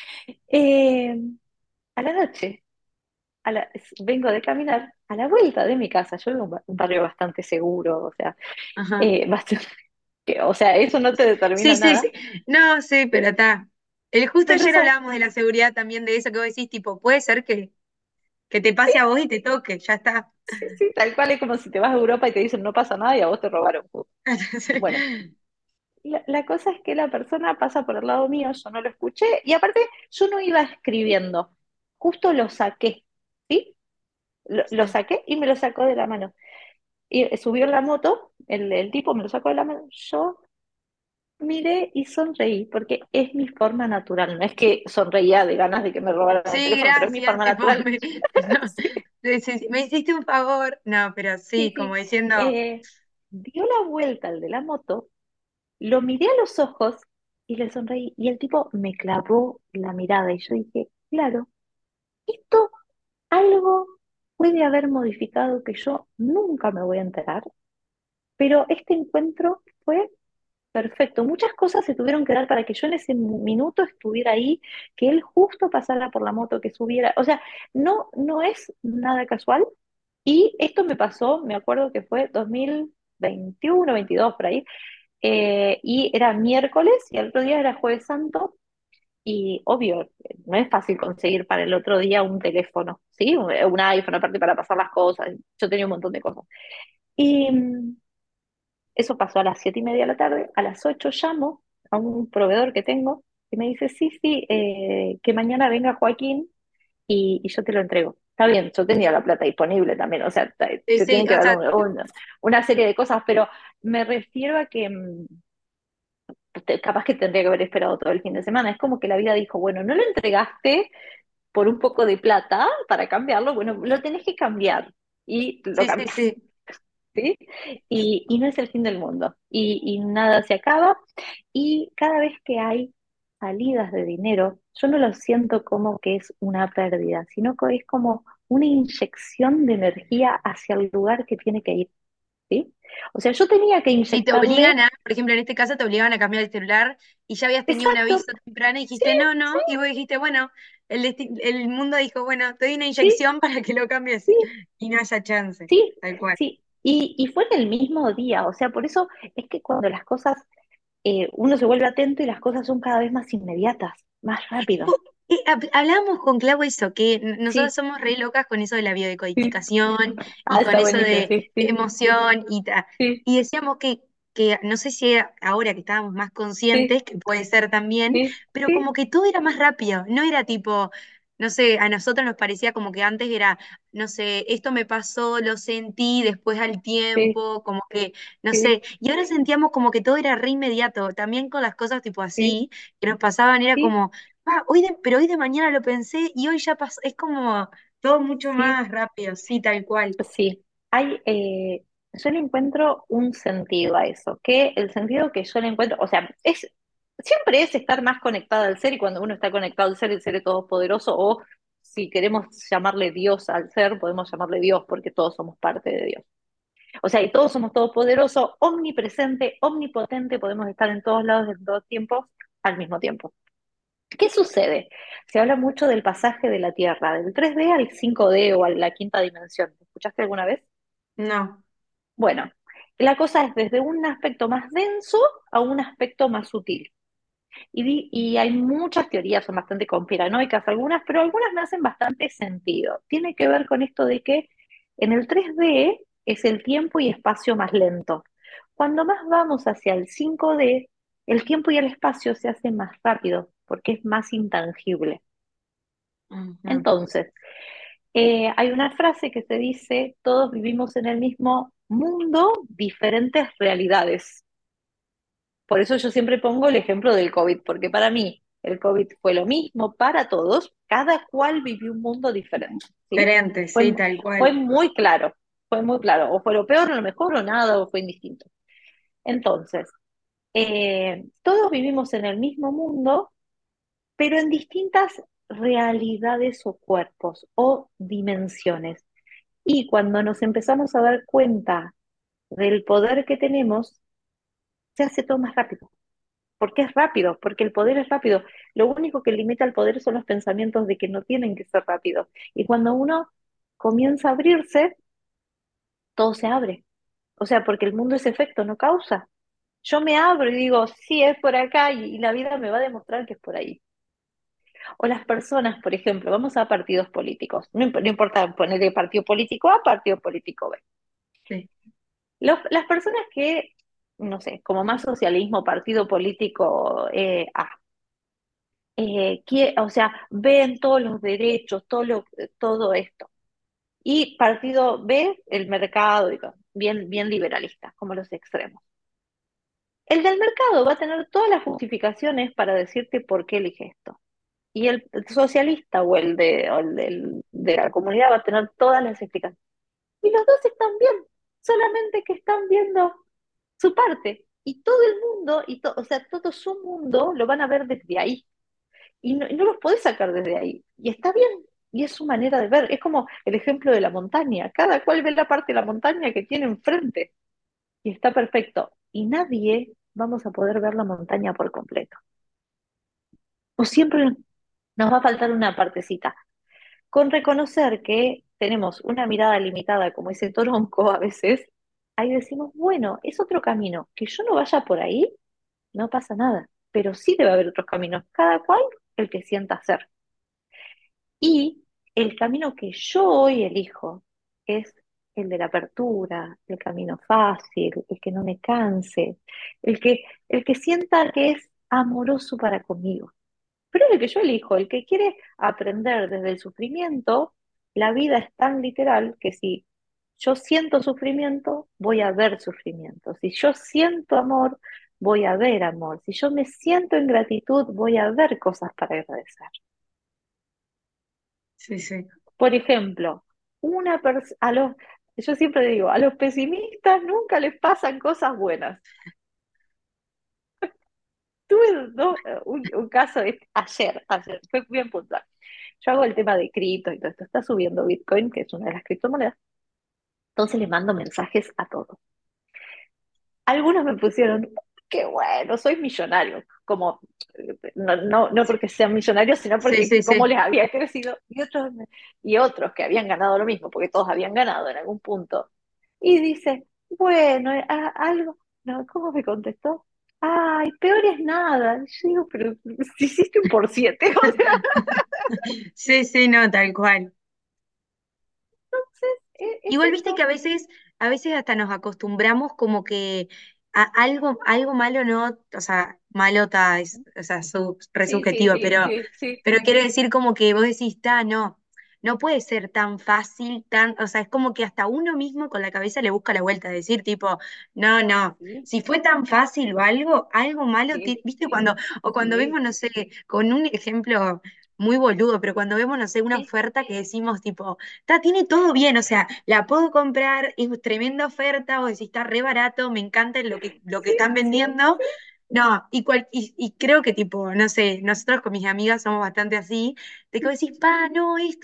Eh, a la noche, vengo de caminar a la vuelta de mi casa. Yo vivo en un barrio bastante seguro, o sea, Ajá. bastante, o sea, eso no te Sí, determina sí, nada. sí. No, sí, pero está. El justo Pero ayer hablábamos de la seguridad también, de eso que vos decís, tipo, puede ser que te sí, pase a vos y te toque, ya está. sí, sí, tal cual es como si te vas a Europa y te dicen no pasa nada y a vos te robaron. Bueno, la cosa es que la persona pasa por el lado mío, yo no lo escuché y aparte yo no iba escribiendo, justo lo saqué, ¿sí? Lo Sí. saqué y me lo sacó de la mano. Y subió en la moto, el tipo me lo sacó de la mano. Yo miré y sonreí, porque es mi forma natural. No es que sonreía de ganas de que me robaran el Sí, teléfono, pero es mi gracias, forma tipo, natural. no, Sí, sí, sí, sí, me hiciste un favor. No, pero sí, sí, como sí. diciendo, Eh, dio la vuelta al de la moto, lo miré a los ojos y le sonreí. Y el tipo me clavó la mirada y yo dije, claro, esto algo puede haber modificado que yo nunca me voy a enterar, pero este encuentro fue perfecto. Muchas cosas se tuvieron que dar para que yo en ese minuto estuviera ahí, que él justo pasara por la moto, que subiera. O sea, no, no es nada casual. Y esto me pasó, me acuerdo que fue 2021, 22 por ahí, y era miércoles y el otro día era Jueves Santo. Y obvio, no es fácil conseguir para el otro día un teléfono, ¿sí? Un iPhone aparte para pasar las cosas. Yo tenía un montón de cosas. Y eso pasó a las 7:30 de la tarde. A las 8 llamo a un proveedor que tengo y me dice, sí, sí, que mañana venga Joaquín y yo te lo entrego. Está bien, yo tenía la plata disponible también, o sea, sí, se sí, tienen que o dar sea, una serie de cosas, pero me refiero a que capaz que tendría que haber esperado todo el fin de semana. Es como que la vida dijo, bueno, no lo entregaste por un poco de plata para cambiarlo, bueno, lo tenés que cambiar y lo sí, sí, cambias. sí. ¿Sí? Y no es el fin del mundo. Y nada se acaba. Y cada vez que hay salidas de dinero, yo no lo siento como que es una pérdida, sino que es como una inyección de energía hacia el lugar que tiene que ir. ¿Sí? O sea, yo tenía que Si te inyectarle. obligan a, por ejemplo, en este caso te obligaban a cambiar el celular y ya habías tenido un Exacto, aviso temprano y sí, dijiste no, sí, no, y vos dijiste, bueno, el mundo dijo, bueno, te doy una sí, inyección para que lo cambies sí, y no haya chance, sí, tal cual. sí. Y fue en el mismo día, o sea, por eso es que cuando las cosas, uno se vuelve atento y las cosas son cada vez más inmediatas, más rápido. Hablábamos con Clau eso, que nosotros Sí, somos re locas con eso de la sí. biodecodificación y Ah, con está eso buenísimo, de sí, sí, emoción y ta. sí, Y decíamos que no sé si ahora que estábamos más sí, conscientes, que puede ser también, sí, pero sí, como que todo era más rápido, no era tipo, no sé, a nosotros nos parecía como que antes era, no sé, esto me pasó, lo sentí después al sí, tiempo, como que, no sí, sé, y ahora sentíamos como que todo era re inmediato, también con las cosas tipo sí, así que nos pasaban, era sí, como pero hoy de mañana lo pensé y hoy ya pasó. Es como todo mucho sí, más rápido, sí, tal cual. sí. Yo le encuentro un sentido a eso, que el sentido que yo le encuentro, o sea, siempre es estar más conectado al ser y cuando uno está conectado al ser, el ser es todopoderoso o si queremos llamarle Dios al ser, podemos llamarle Dios porque todos somos parte de Dios. O sea, y todos somos todopoderosos, omnipresente, omnipotente, podemos estar en todos lados en todos tiempos al mismo tiempo. ¿Qué sucede? Se habla mucho del pasaje de la Tierra, del 3D al 5D o a la quinta dimensión. ¿Lo escuchaste alguna vez? No. Bueno, la cosa es desde un aspecto más denso a un aspecto más sutil. Y hay muchas teorías, son bastante conspiranoicas algunas, pero algunas me hacen bastante sentido. Tiene que ver con esto de que en el 3D es el tiempo y espacio más lento. Cuando más vamos hacia el 5D, el tiempo y el espacio se hacen más rápido porque es más intangible. Ujú. Entonces, hay una frase que se dice, todos vivimos en el mismo mundo, diferentes realidades. Por eso yo siempre pongo el ejemplo del COVID, porque para mí el COVID fue lo mismo para todos, cada cual vivió un mundo diferente, ¿sí? Diferente, Fue, sí, tal fue cual. fue muy claro, o fue lo peor, o lo mejor, o nada, o fue indistinto. Entonces, todos vivimos en el mismo mundo, pero en distintas realidades o cuerpos o dimensiones. Y cuando nos empezamos a dar cuenta del poder que tenemos, se hace todo más rápido. Porque es rápido, porque el poder es rápido. Lo único que limita el poder son los pensamientos de que no tienen que ser rápidos. Y cuando uno comienza a abrirse, todo se abre. O sea, porque el mundo es efecto, no causa. Yo me abro y digo, sí, es por acá y la vida me va a demostrar que es por ahí. O las personas, por ejemplo, vamos a partidos políticos. No importa ponerle partido político A, partido político B. Sí, Las personas que, no sé, como más socialismo, partido político A, o sea, ven todos los derechos, todo esto. Y partido B, el mercado, y todo, bien, bien liberalista, como los extremos. El del mercado va a tener todas las justificaciones para decirte por qué elige esto. Y el socialista o el de la comunidad va a tener todas las explicaciones. Y los dos están bien, solamente que están viendo su parte. Y todo el mundo, o sea, todo su mundo lo van a ver desde ahí. Y no los podés sacar desde ahí. Y está bien, y es su manera de ver. Es como el ejemplo de la montaña. Cada cual ve la parte de la montaña que tiene enfrente. Y está perfecto. Y nadie vamos a poder ver la montaña por completo. O siempre nos va a faltar una partecita. Con reconocer que tenemos una mirada limitada como ese toronco a veces, ahí decimos, bueno, es otro camino. Que yo no vaya por ahí, no pasa nada. Pero sí debe haber otros caminos. Cada cual el que sienta hacer. Y el camino que yo hoy elijo es el de la apertura, el camino fácil, el que no me canse, el que sienta que es amoroso para conmigo. Pero es el que yo elijo, el que quiere aprender desde el sufrimiento. La vida es tan literal que si yo siento sufrimiento, voy a ver sufrimiento. Si yo siento amor, voy a ver amor. Si yo me siento en gratitud, voy a ver cosas para agradecer. sí, sí. Por ejemplo, yo siempre digo, a los pesimistas nunca les pasan cosas buenas. Tuve un caso ayer, fue bien puntual. Yo hago el tema de cripto y todo esto, está subiendo Bitcoin, que es una de las criptomonedas, entonces le mando mensajes a todos. Algunos me pusieron, qué bueno, soy millonario, como no porque sean millonarios, sino Sí, porque sí, cómo sí. les había crecido, y otros que habían ganado lo mismo, porque todos habían ganado en algún punto. Y dice, bueno, algo, no, ¿cómo me contestó? Ay, peor es nada. Yo digo, pero si hiciste un por siete, o sea, Sí, sí, no, tal cual. entonces es Igual viste que eso. a veces hasta nos acostumbramos como que a algo malo no, o sea, malota es, o sea, re Sí, sí, subjetivo, sí, sí, sí, pero quiere decir como que vos decís, no, no puede ser tan fácil, o sea, es como que hasta uno mismo con la cabeza le busca la vuelta, decir tipo, no, no, sí, si fue tan fácil o algo malo, sí, viste cuando sí, vemos, no sé, con un ejemplo muy boludo, pero cuando vemos, no sé, una sí, oferta que decimos tipo, tiene todo bien, o sea, la puedo comprar, es tremenda oferta, o decís, está re barato, me encanta lo que sí, están vendiendo. No, y creo que tipo, no sé, nosotros con mis amigas somos bastante así, de que vos decís, no, esto,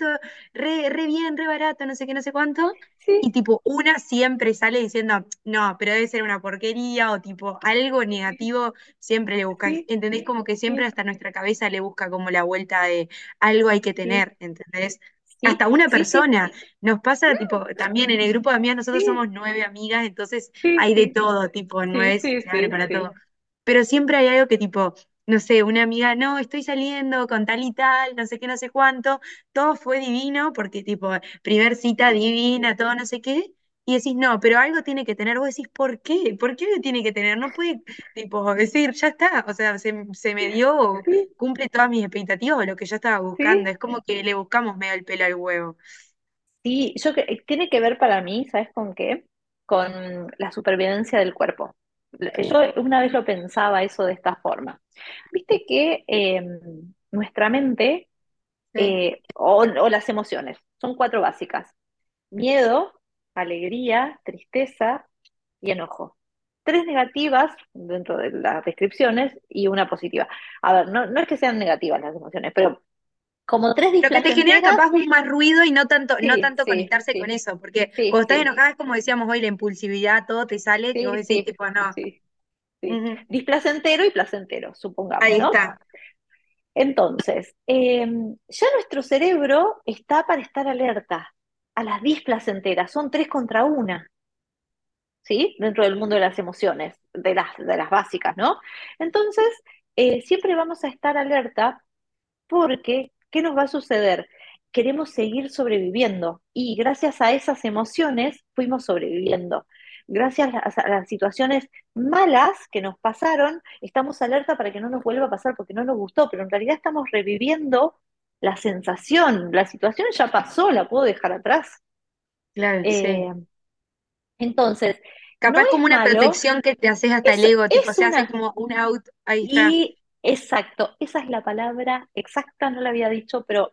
re bien, re barato, no sé qué, no sé cuánto. sí, Y tipo, una siempre sale diciendo, no, pero debe ser una porquería, o tipo, algo sí, negativo, siempre le buscas, sí, ¿entendés? Como que siempre sí, hasta nuestra cabeza le busca como la vuelta de algo hay que sí, tener, ¿entendés? sí, Hasta una sí, sí, persona. Nos pasa, tipo, también en el grupo de amigas, nosotros sí, somos 9 amigas, entonces sí, hay de sí, todo, tipo, sí, nueve sí, se abre sí, para todo. sí, Pero siempre hay algo que, tipo, no sé, una amiga, no, estoy saliendo con tal y tal, no sé qué, no sé cuánto, todo fue divino, porque, tipo, primer cita sí, divina, todo no sé qué, y decís, no, pero algo tiene que tener, vos decís, ¿por qué? ¿Por qué lo tiene que tener? No puede, tipo, decir, ya está, o sea, se me dio, sí, cumple todas mis expectativas o lo que yo estaba buscando, sí, es como que le buscamos medio el pelo al huevo. sí, tiene que ver para mí, ¿sabes con qué? Con la supervivencia del cuerpo. Yo una vez lo pensaba eso de esta forma. Viste que nuestra mente Sí. o las emociones son cuatro básicas: miedo, alegría, tristeza y enojo. Tres negativas dentro de las descripciones y una positiva. A ver, no es que sean negativas las emociones, pero como tres Lo que te genera displacenteras, capaz un más ruido y no sí, tanto sí, conectarse con sí, eso, porque sí, cuando estás sí, enojada es como decíamos hoy, la impulsividad, todo te sale, que vos sí, decís sí, tipo, no, sí. ¿sí? Ujú. Displacentero y placentero, supongamos, Ahí ¿no? está. Entonces, ya nuestro cerebro está para estar alerta a las displacenteras, son tres contra una, ¿sí? Dentro del mundo de las emociones, de las básicas, ¿no? Entonces, siempre vamos a estar alerta porque, ¿qué nos va a suceder? Queremos seguir sobreviviendo y gracias a esas emociones fuimos sobreviviendo. Gracias a las situaciones malas que nos pasaron, estamos alerta para que no nos vuelva a pasar porque no nos gustó, pero en realidad estamos reviviendo la sensación. La situación ya pasó, la puedo dejar atrás. Claro, sí. Eh, entonces, no Capaz como es una malo, protección que te haces hasta es, el ego, tipo, es se hace una, como un out, ahí está. y exacto, esa es la palabra exacta, no la había dicho, pero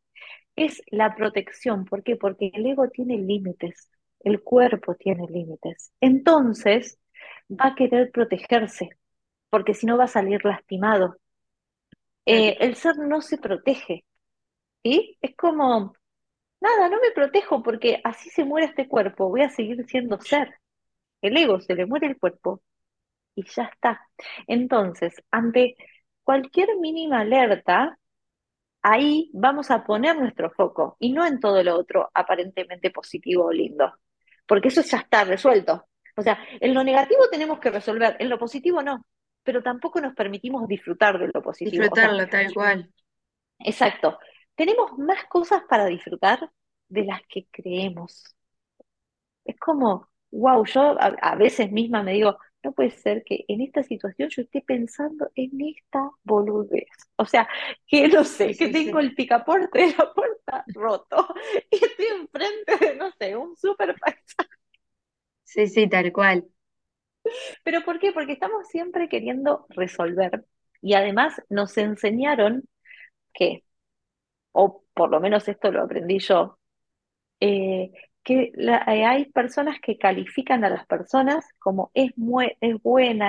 es la protección. ¿Por qué? Porque el ego tiene límites, el cuerpo tiene límites. Entonces, va a querer protegerse, porque si no va a salir lastimado. Claro. El ser no se protege, ¿sí? Es como, nada, no me protejo porque así se muere este cuerpo, voy a seguir siendo ser. El ego se le muere el cuerpo y ya está. Entonces, ante cualquier mínima alerta, ahí vamos a poner nuestro foco y no en todo lo otro aparentemente positivo o lindo, porque eso ya está resuelto. O sea, en lo negativo tenemos que resolver, en lo positivo no, pero tampoco nos permitimos disfrutar de lo positivo. O sea, Disfrutarlo tal cual. exacto, tenemos más cosas para disfrutar de las que creemos. Es como, wow, yo a veces misma me digo, no puede ser que en esta situación yo esté pensando en esta boludez. O sea, que no Sí, sé, que sí, tengo sí. el picaporte de la puerta roto y estoy enfrente de, no sé, un super paisaje. Sí, sí, tal cual. ¿Pero por qué? Porque estamos siempre queriendo resolver y además nos enseñaron que, o por lo menos esto lo aprendí yo, eh, que hay personas que califican a las personas como es buena,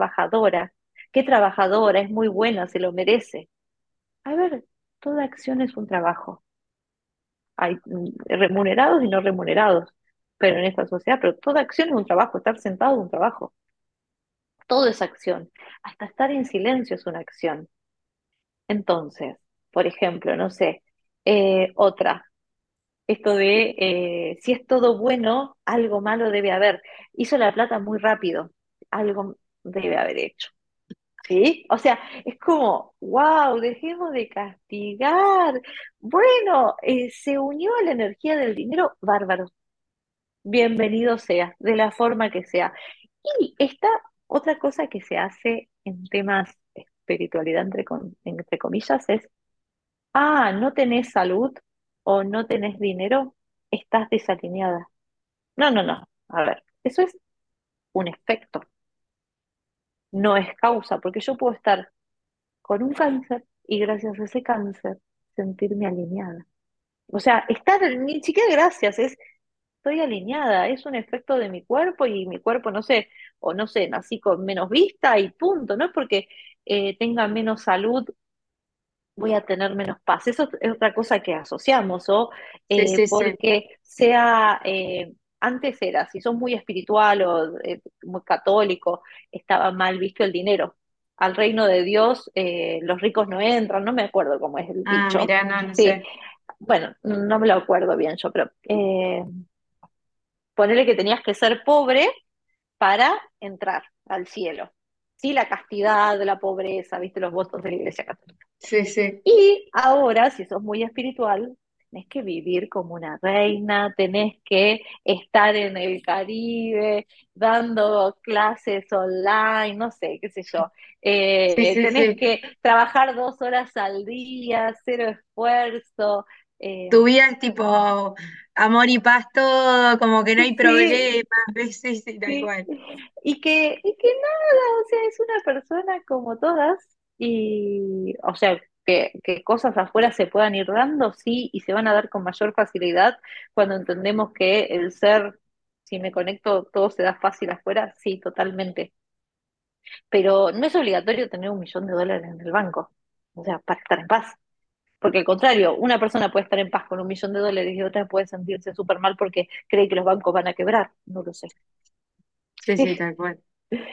qué trabajadora, es muy buena, se lo merece. A ver, toda acción es un trabajo. Hay remunerados y no remunerados, pero en esta sociedad, pero toda acción es un trabajo, estar sentado es un trabajo, todo es acción, hasta estar en silencio es una acción. Entonces, por ejemplo, no sé, otra. Esto de si es todo bueno, algo malo debe haber. Hizo la plata muy rápido, algo debe haber hecho. ¿Sí? O sea, es como, wow, dejemos de castigar. Bueno, se unió a la energía del dinero, bárbaro. Bienvenido sea, de la forma que sea. Y esta otra cosa que se hace en temas de espiritualidad, entre comillas, es no tenés salud o no tenés dinero, estás desalineada. No, no, no. A ver, eso es un efecto, no es causa, porque yo puedo estar con un cáncer y gracias a ese cáncer sentirme alineada. O sea, estar, ni siquiera gracias, estoy alineada, es un efecto de mi cuerpo y mi cuerpo, no sé, o no sé, nací con menos vista y punto, no es porque tenga menos salud voy a tener menos paz. Eso es otra cosa que asociamos, o Sí, sí, sí. porque sea, antes era, si sos muy espiritual o muy católico, estaba mal visto el dinero. Al reino de Dios los ricos no entran, no me acuerdo cómo es el Ah, dicho. mira, no, no Sí, sé. bueno, no me lo acuerdo bien yo, pero ponele que tenías que ser pobre para entrar al cielo. Sí, la castidad, la pobreza, viste los votos de la Iglesia Católica. Sí, sí. Y ahora, si sos muy espiritual, tenés que vivir como una reina, tenés que estar en el Caribe dando clases online, no sé, qué sé yo. Sí, sí, Tenés sí. que trabajar 2 horas al día, cero esfuerzo. eh, Tu vida es tipo amor y paz todo, como que no hay sí, problemas, ¿ves? Sí, sí, tal sí. cual. Y que nada, o sea, es una persona como todas, y, o sea, que cosas afuera se puedan ir dando, sí, y se van a dar con mayor facilidad cuando entendemos que el ser, si me conecto, todo se da fácil afuera, sí, totalmente. Pero no es obligatorio tener $1 millón en el banco, o sea, para estar en paz. Porque al contrario, una persona puede estar en paz con $1 millón y otra puede sentirse súper mal porque cree que los bancos van a quebrar, no lo sé. Sí, sí, tal cual.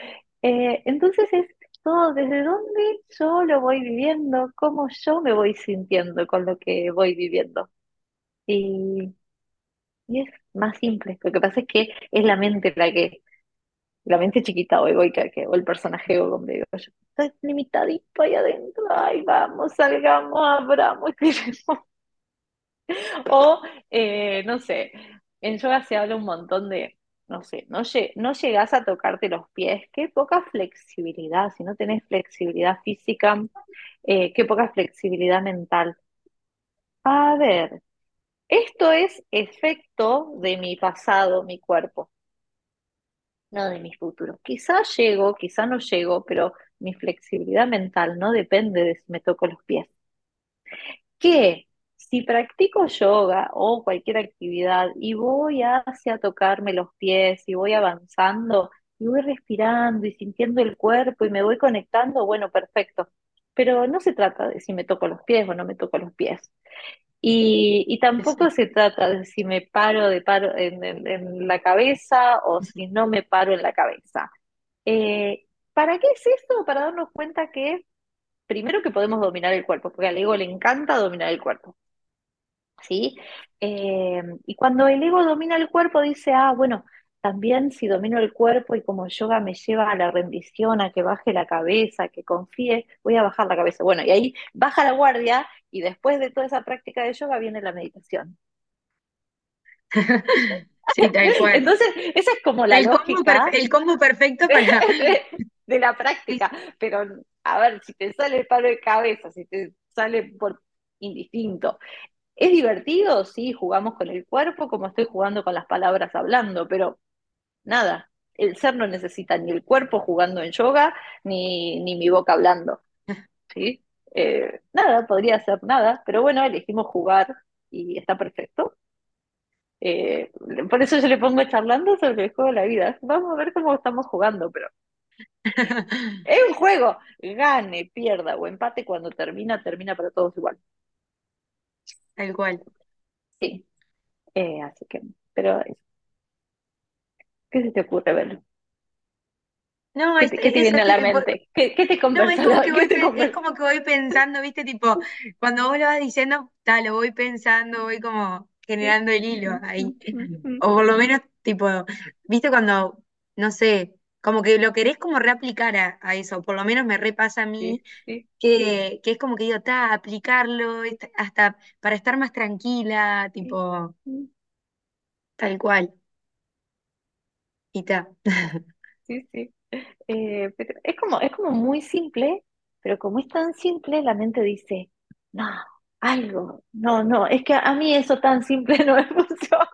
Entonces es todo desde dónde yo lo voy viviendo, cómo yo me voy sintiendo con lo que voy viviendo. Y, y es más simple. Lo que pasa es que es la mente chiquita o egoica o el personaje ego, como digo yo. Está limitadito ahí adentro. Ay, vamos, salgamos, abramos, estiremos. O, no sé, en yoga se habla un montón de, no sé, no llegás a tocarte los pies, qué poca flexibilidad, si no tenés flexibilidad física, qué poca flexibilidad mental. A ver, esto es efecto de mi pasado, mi cuerpo, no de mi futuro. Quizá llego, quizá no llego, pero mi flexibilidad mental no depende de si me toco los pies. Que si practico yoga o cualquier actividad y voy hacia tocarme los pies y voy avanzando y voy respirando y sintiendo el cuerpo y me voy conectando, bueno, perfecto. Pero no se trata de si me toco los pies o no me toco los pies. Y Sí, tampoco sí. se trata de si me paro de paro en la cabeza o si no me paro en la cabeza. ¿Para qué es esto? Para darnos cuenta que primero que podemos dominar el cuerpo, porque al ego le encanta dominar el cuerpo. ¿Sí? Y cuando el ego domina el cuerpo, dice, ah, bueno, también si domino el cuerpo y como yoga me lleva a la rendición, a que baje la cabeza, que confíe, voy a bajar la cabeza. Bueno, y ahí baja la guardia y después de toda esa práctica de yoga viene la meditación. Sí, tal cual. Entonces, esa es como la lógica El combo perfecto de, para... de la Sí, práctica. Pero, a ver, si te sale el palo de cabeza, si te sale por indistinto. ¿Es divertido? Sí, jugamos con el cuerpo como estoy jugando con las palabras hablando, pero nada, el ser no necesita ni el cuerpo jugando en yoga, ni mi boca hablando, ¿sí? Nada, podría ser nada, pero bueno, elegimos jugar y está perfecto. Eh, por eso yo le pongo charlando sobre el juego de la vida. Vamos a ver cómo estamos jugando, pero es un juego. Gane, pierda o empate cuando termina, termina para todos igual. tal cual. Sí, así que, pero, ¿qué se te ocurre, ver? No, Qué te eso viene es a la que mente? ¿Qué te no, es conversa como que qué te es conversa? como que voy pensando, ¿viste? Tipo, cuando vos lo vas diciendo, tal, lo voy pensando, voy como generando el hilo ahí. O por lo menos, tipo, ¿viste? Cuando, no sé, como que lo querés como reaplicar a eso, por lo menos me repasa a mí, Sí, sí, que es como que digo, ta, aplicarlo, hasta para estar más tranquila, sí, tipo, tal cual, y ta. sí, sí. Pero es como muy simple, pero como es tan simple, la mente dice, no, algo, no, no, es que a mí eso tan simple no me funciona.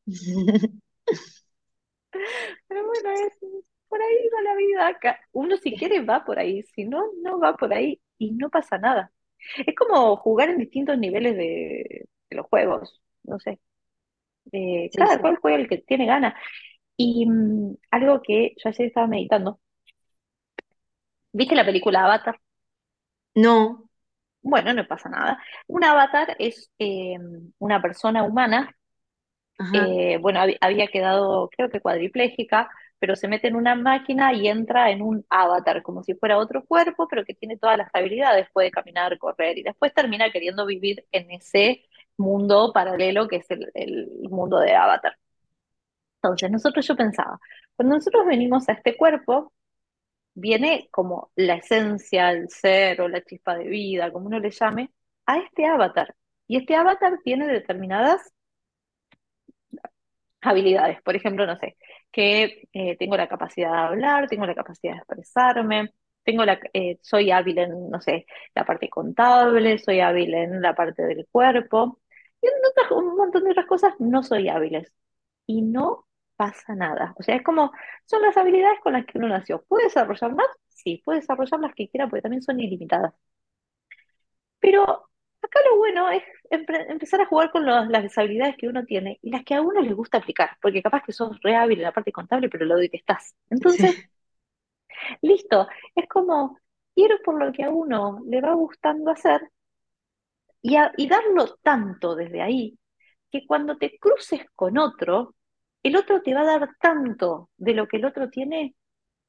Pero bueno, por ahí va la vida acá. Uno si quiere va por ahí, si no, no va por ahí y no pasa nada. Es como jugar en distintos niveles de los juegos, no sé. Sí, Cada sí. cual juega el que tiene ganas. Y algo que yo ayer estaba meditando, ¿viste la película Avatar? No, Bueno, no pasa nada. Un avatar es una persona humana, ajá. bueno, había quedado, creo que cuadripléjica, pero se mete en una máquina y entra en un avatar, como si fuera otro cuerpo, pero que tiene todas las habilidades, puede caminar, correr, y después termina queriendo vivir en ese mundo paralelo que es el mundo de Avatar. Entonces, yo pensaba, cuando nosotros venimos a este cuerpo, viene como la esencia, el ser o la chispa de vida, como uno le llame, a este avatar. Y este avatar tiene determinadas habilidades. Por ejemplo, no sé, que tengo la capacidad de hablar, tengo la capacidad de expresarme, soy hábil en, no sé, la parte contable, soy hábil en la parte del cuerpo. Y en un montón de otras cosas no soy hábiles. Y no pasa nada. O sea, es como, son las habilidades con las que uno nació. ¿Puede desarrollar más? Sí, puede desarrollar las que quiera porque también son ilimitadas. Pero acá lo bueno es empezar a jugar con las habilidades que uno tiene y las que a uno le gusta aplicar, porque capaz que sos re hábil en la parte contable, pero lo detestás. Entonces, Sí, listo, es como ir por lo que a uno le va gustando hacer y darlo tanto desde ahí, que cuando te cruces con otro, el otro te va a dar tanto de lo que el otro tiene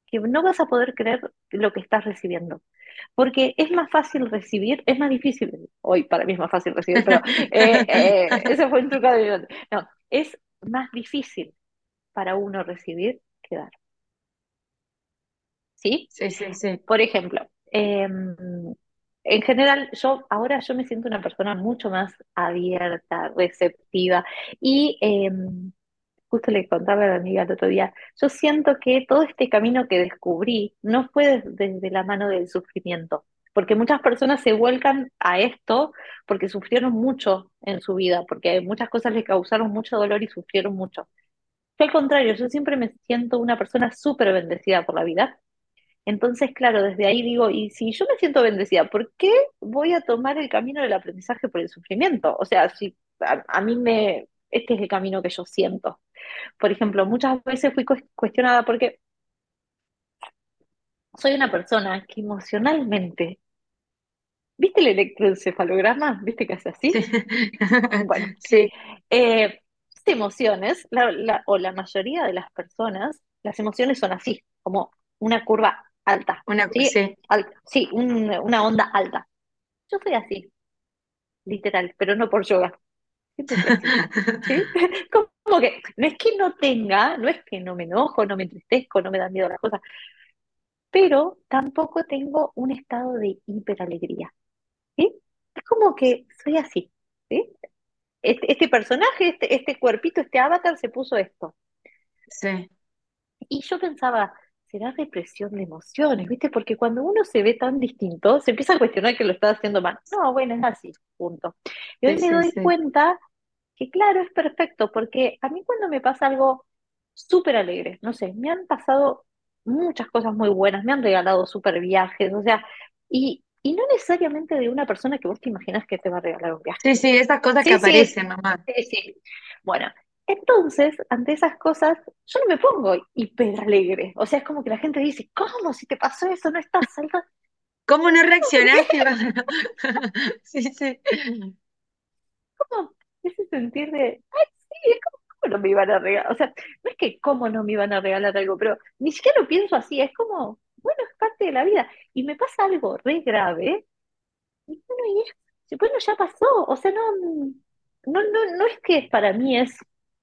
que no vas a poder creer lo que estás recibiendo. Porque es más fácil recibir, es más difícil, hoy para mí es más fácil recibir, pero ese fue un truco de mi. No, es más difícil para uno recibir que dar, ¿sí? Sí, sí, sí. Por ejemplo, en general, ahora yo me siento una persona mucho más abierta, receptiva y justo le contaba a la amiga el otro día, yo siento que todo este camino que descubrí no fue desde la mano del sufrimiento, porque muchas personas se vuelcan a esto porque sufrieron mucho en su vida, porque muchas cosas les causaron mucho dolor y sufrieron mucho. Yo al contrario, yo siempre me siento una persona súper bendecida por la vida. Entonces, claro, desde ahí digo, y si yo me siento bendecida, ¿por qué voy a tomar el camino del aprendizaje por el sufrimiento? O sea, si a mí este es el camino que yo siento. Por ejemplo, muchas veces fui cuestionada porque soy una persona que emocionalmente, ¿viste el electroencefalograma? ¿Viste que hace Sí. así? Bueno, Sí, las emociones, o la mayoría de las personas, las emociones son así, como una curva alta, ¿sí? sí. Sí, una onda alta. Yo soy así, literal, pero no por yoga, siempre fui así, ¿sí? Como que no es que no tenga, no es que no me enojo, no me entristezco, no me dan miedo las cosas, pero tampoco tengo un estado de hiperalegría, ¿sí? Es como que soy así, ¿sí? Este personaje, este cuerpito, este avatar se puso esto. Sí. Y yo pensaba, ¿será represión de emociones? ¿Viste? Porque cuando uno se ve tan distinto, se empieza a cuestionar que lo está haciendo mal. No, bueno, es así, punto. Y Sí, hoy me sí, doy sí. cuenta que, claro, es perfecto, porque a mí cuando me pasa algo súper alegre, no sé, me han pasado muchas cosas muy buenas, me han regalado súper viajes, o sea, y no necesariamente de una persona que vos te imaginas que te va a regalar un viaje. Sí, sí, esas cosas que Sí, sí, aparecen, mamá. sí, sí. Bueno, entonces, ante esas cosas, yo no me pongo hiper alegre. O sea, es como que la gente dice, ¿cómo? Si te pasó eso, no estás saltando. ¿Cómo no ¿Por qué? reaccionaste? Sí, sí. ¿Cómo? Ese sentir de, ay, sí, es como, ¿cómo no me iban a regalar? O sea, no es que cómo no me iban a regalar algo, pero ni siquiera lo pienso así, es como, bueno, es parte de la vida. Y me pasa algo re grave, y bueno, bueno, ya pasó. O sea, no es que para mí es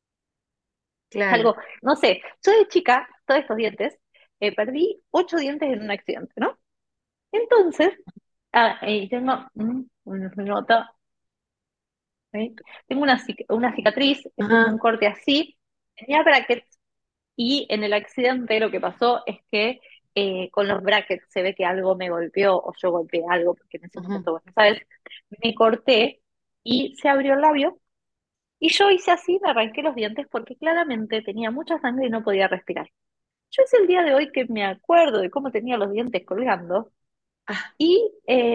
Claro. algo, no sé, yo de chica, todos estos dientes, perdí 8 dientes en un accidente, ¿no? Entonces, y tengo una nota, ¿sí? Tengo una cicatriz, tengo Ajá, un corte así, tenía brackets y en el accidente lo que pasó es que con los brackets se ve que algo me golpeó o yo golpeé algo, porque en ese ajá. momento, bueno, ¿sabes? Me corté y se abrió el labio y yo hice así, me arranqué los dientes porque claramente tenía mucha sangre y no podía respirar. Yo es el día de hoy que me acuerdo de cómo tenía los dientes colgando Ah, y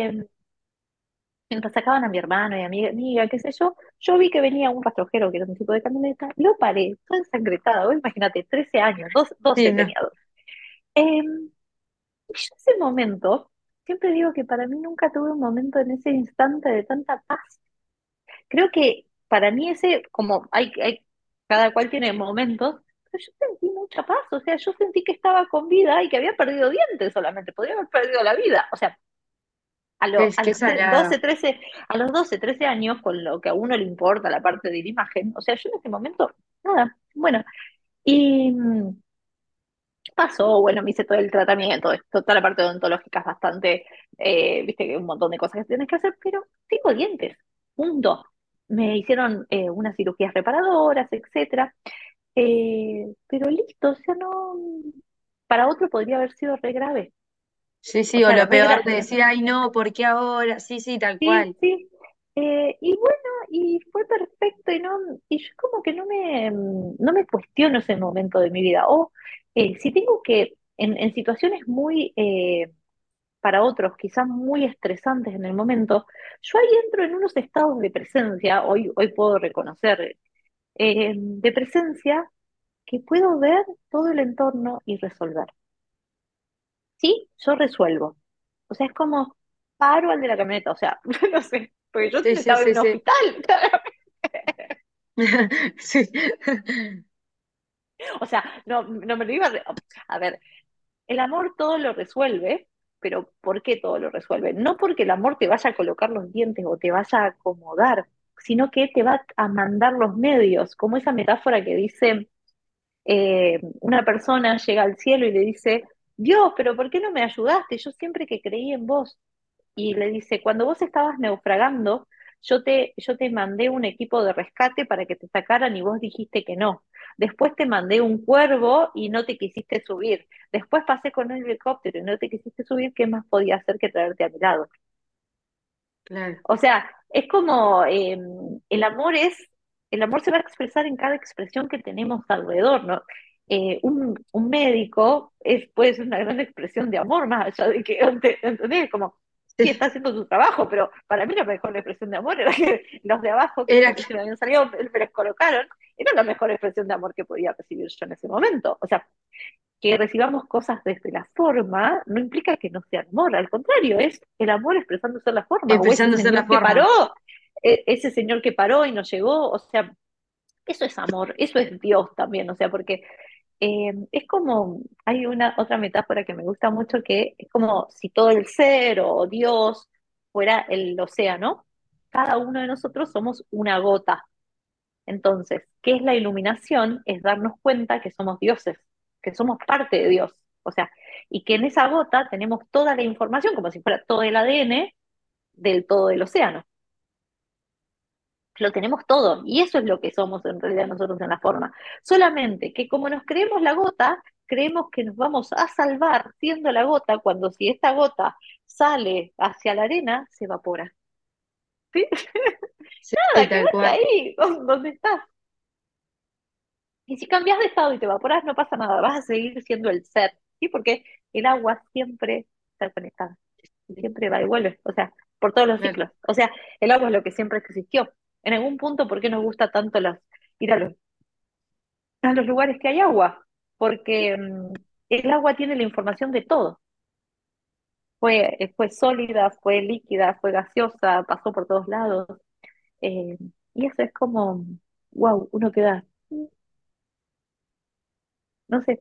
mientras sacaban a mi hermano y a mi amiga, qué sé yo vi que venía un rastrojero que era un tipo de camioneta, lo paré, toda ensangrentada, vos imagínate, 13 años, 12 sí, no. tenía. Y yo ese momento, siempre digo que para mí nunca tuve un momento en ese instante de tanta paz. Creo que para mí ese, como cada cual tiene momentos, pero yo sentí mucha paz, o sea, yo sentí que estaba con vida y que había perdido dientes solamente, podría haber perdido la vida, o sea, Es a que los salado. 12, 13, a los 12, 13 años, con lo que a uno le importa la parte de la imagen, o sea, yo en ese momento, nada, bueno, y pasó, bueno, me hice todo el tratamiento, toda la parte odontológica es bastante, viste que un montón de cosas que tienes que hacer, pero tengo dientes, punto. Me hicieron unas cirugías reparadoras, etcétera, pero listo, o sea, no, para otro podría haber sido re grave, Sí, o sí, o sea, lo re peor grave. de decir, ay, no, ¿por qué ahora? Sí, sí, tal Sí, cual. sí. Y bueno, y fue perfecto y yo como que no me cuestiono ese momento de mi vida. O si tengo que, en situaciones muy, para otros, quizás muy estresantes en el momento, yo ahí entro en unos estados de presencia, hoy puedo reconocer, de presencia que puedo ver todo el entorno y resolver. Sí, yo resuelvo. O sea, es como paro al de la camioneta, o sea, no sé, porque yo Sí, sí, estaba en sí, un sí. hospital. Sí. O sea, no me lo iba a... A ver, el amor todo lo resuelve, pero ¿por qué todo lo resuelve? No porque el amor te vaya a colocar los dientes o te vaya a acomodar, sino que te va a mandar los medios, como esa metáfora que dice, una persona llega al cielo y le dice, Dios, pero ¿por qué no me ayudaste? Yo siempre que creí en vos. Y le dice, cuando vos estabas naufragando, yo te mandé un equipo de rescate para que te sacaran y vos dijiste que no. Después te mandé un cuervo y no te quisiste subir. Después pasé con un helicóptero y no te quisiste subir. ¿Qué más podía hacer que traerte a mi lado? Claro. O sea, es como el amor se va a expresar en cada expresión que tenemos alrededor, ¿no? Un médico puede ser una gran expresión de amor, más allá de que, ¿entendés? Como, sí, Sí. está haciendo su trabajo, pero para mí la mejor expresión de amor era que los de abajo, que Era recién habían salido, me los colocaron, era la mejor expresión de amor que podía recibir yo en ese momento. O sea, que recibamos cosas desde la forma no implica que no sea amor, al contrario, es el amor expresándose en la forma, o ese empezando a ser la señor que forma. paró, ese señor que paró y no llegó, o sea, eso es amor, eso es Dios también, o sea, porque es como, hay una otra metáfora que me gusta mucho que es como si todo el ser o Dios fuera el océano, cada uno de nosotros somos una gota. Entonces, ¿qué es la iluminación? Es darnos cuenta que somos dioses, que somos parte de Dios. O sea, y que en esa gota tenemos toda la información, como si fuera todo el ADN del todo del océano. Lo tenemos todo, y eso es lo que somos en realidad nosotros en la forma. Solamente que como nos creemos la gota, creemos que nos vamos a salvar siendo la gota, cuando si esta gota sale hacia la arena, se evapora. ¿Sí? Sí, sí, Nada, tal quédate cual. ahí donde estás. Y si cambias de estado y te evaporas, no pasa nada, vas a seguir siendo el ser, ¿sí? Porque el agua siempre está conectada y Sí, siempre va y vuelve, o sea, por todos los claro. ciclos. O sea, el agua es lo que siempre existió. En algún punto, ¿por qué nos gusta tanto ir a los lugares que hay agua? Porque el agua tiene la información de todo. Fue sólida, fue líquida, fue gaseosa, pasó por todos lados. eh, y eso es como, wow, uno queda, no sé,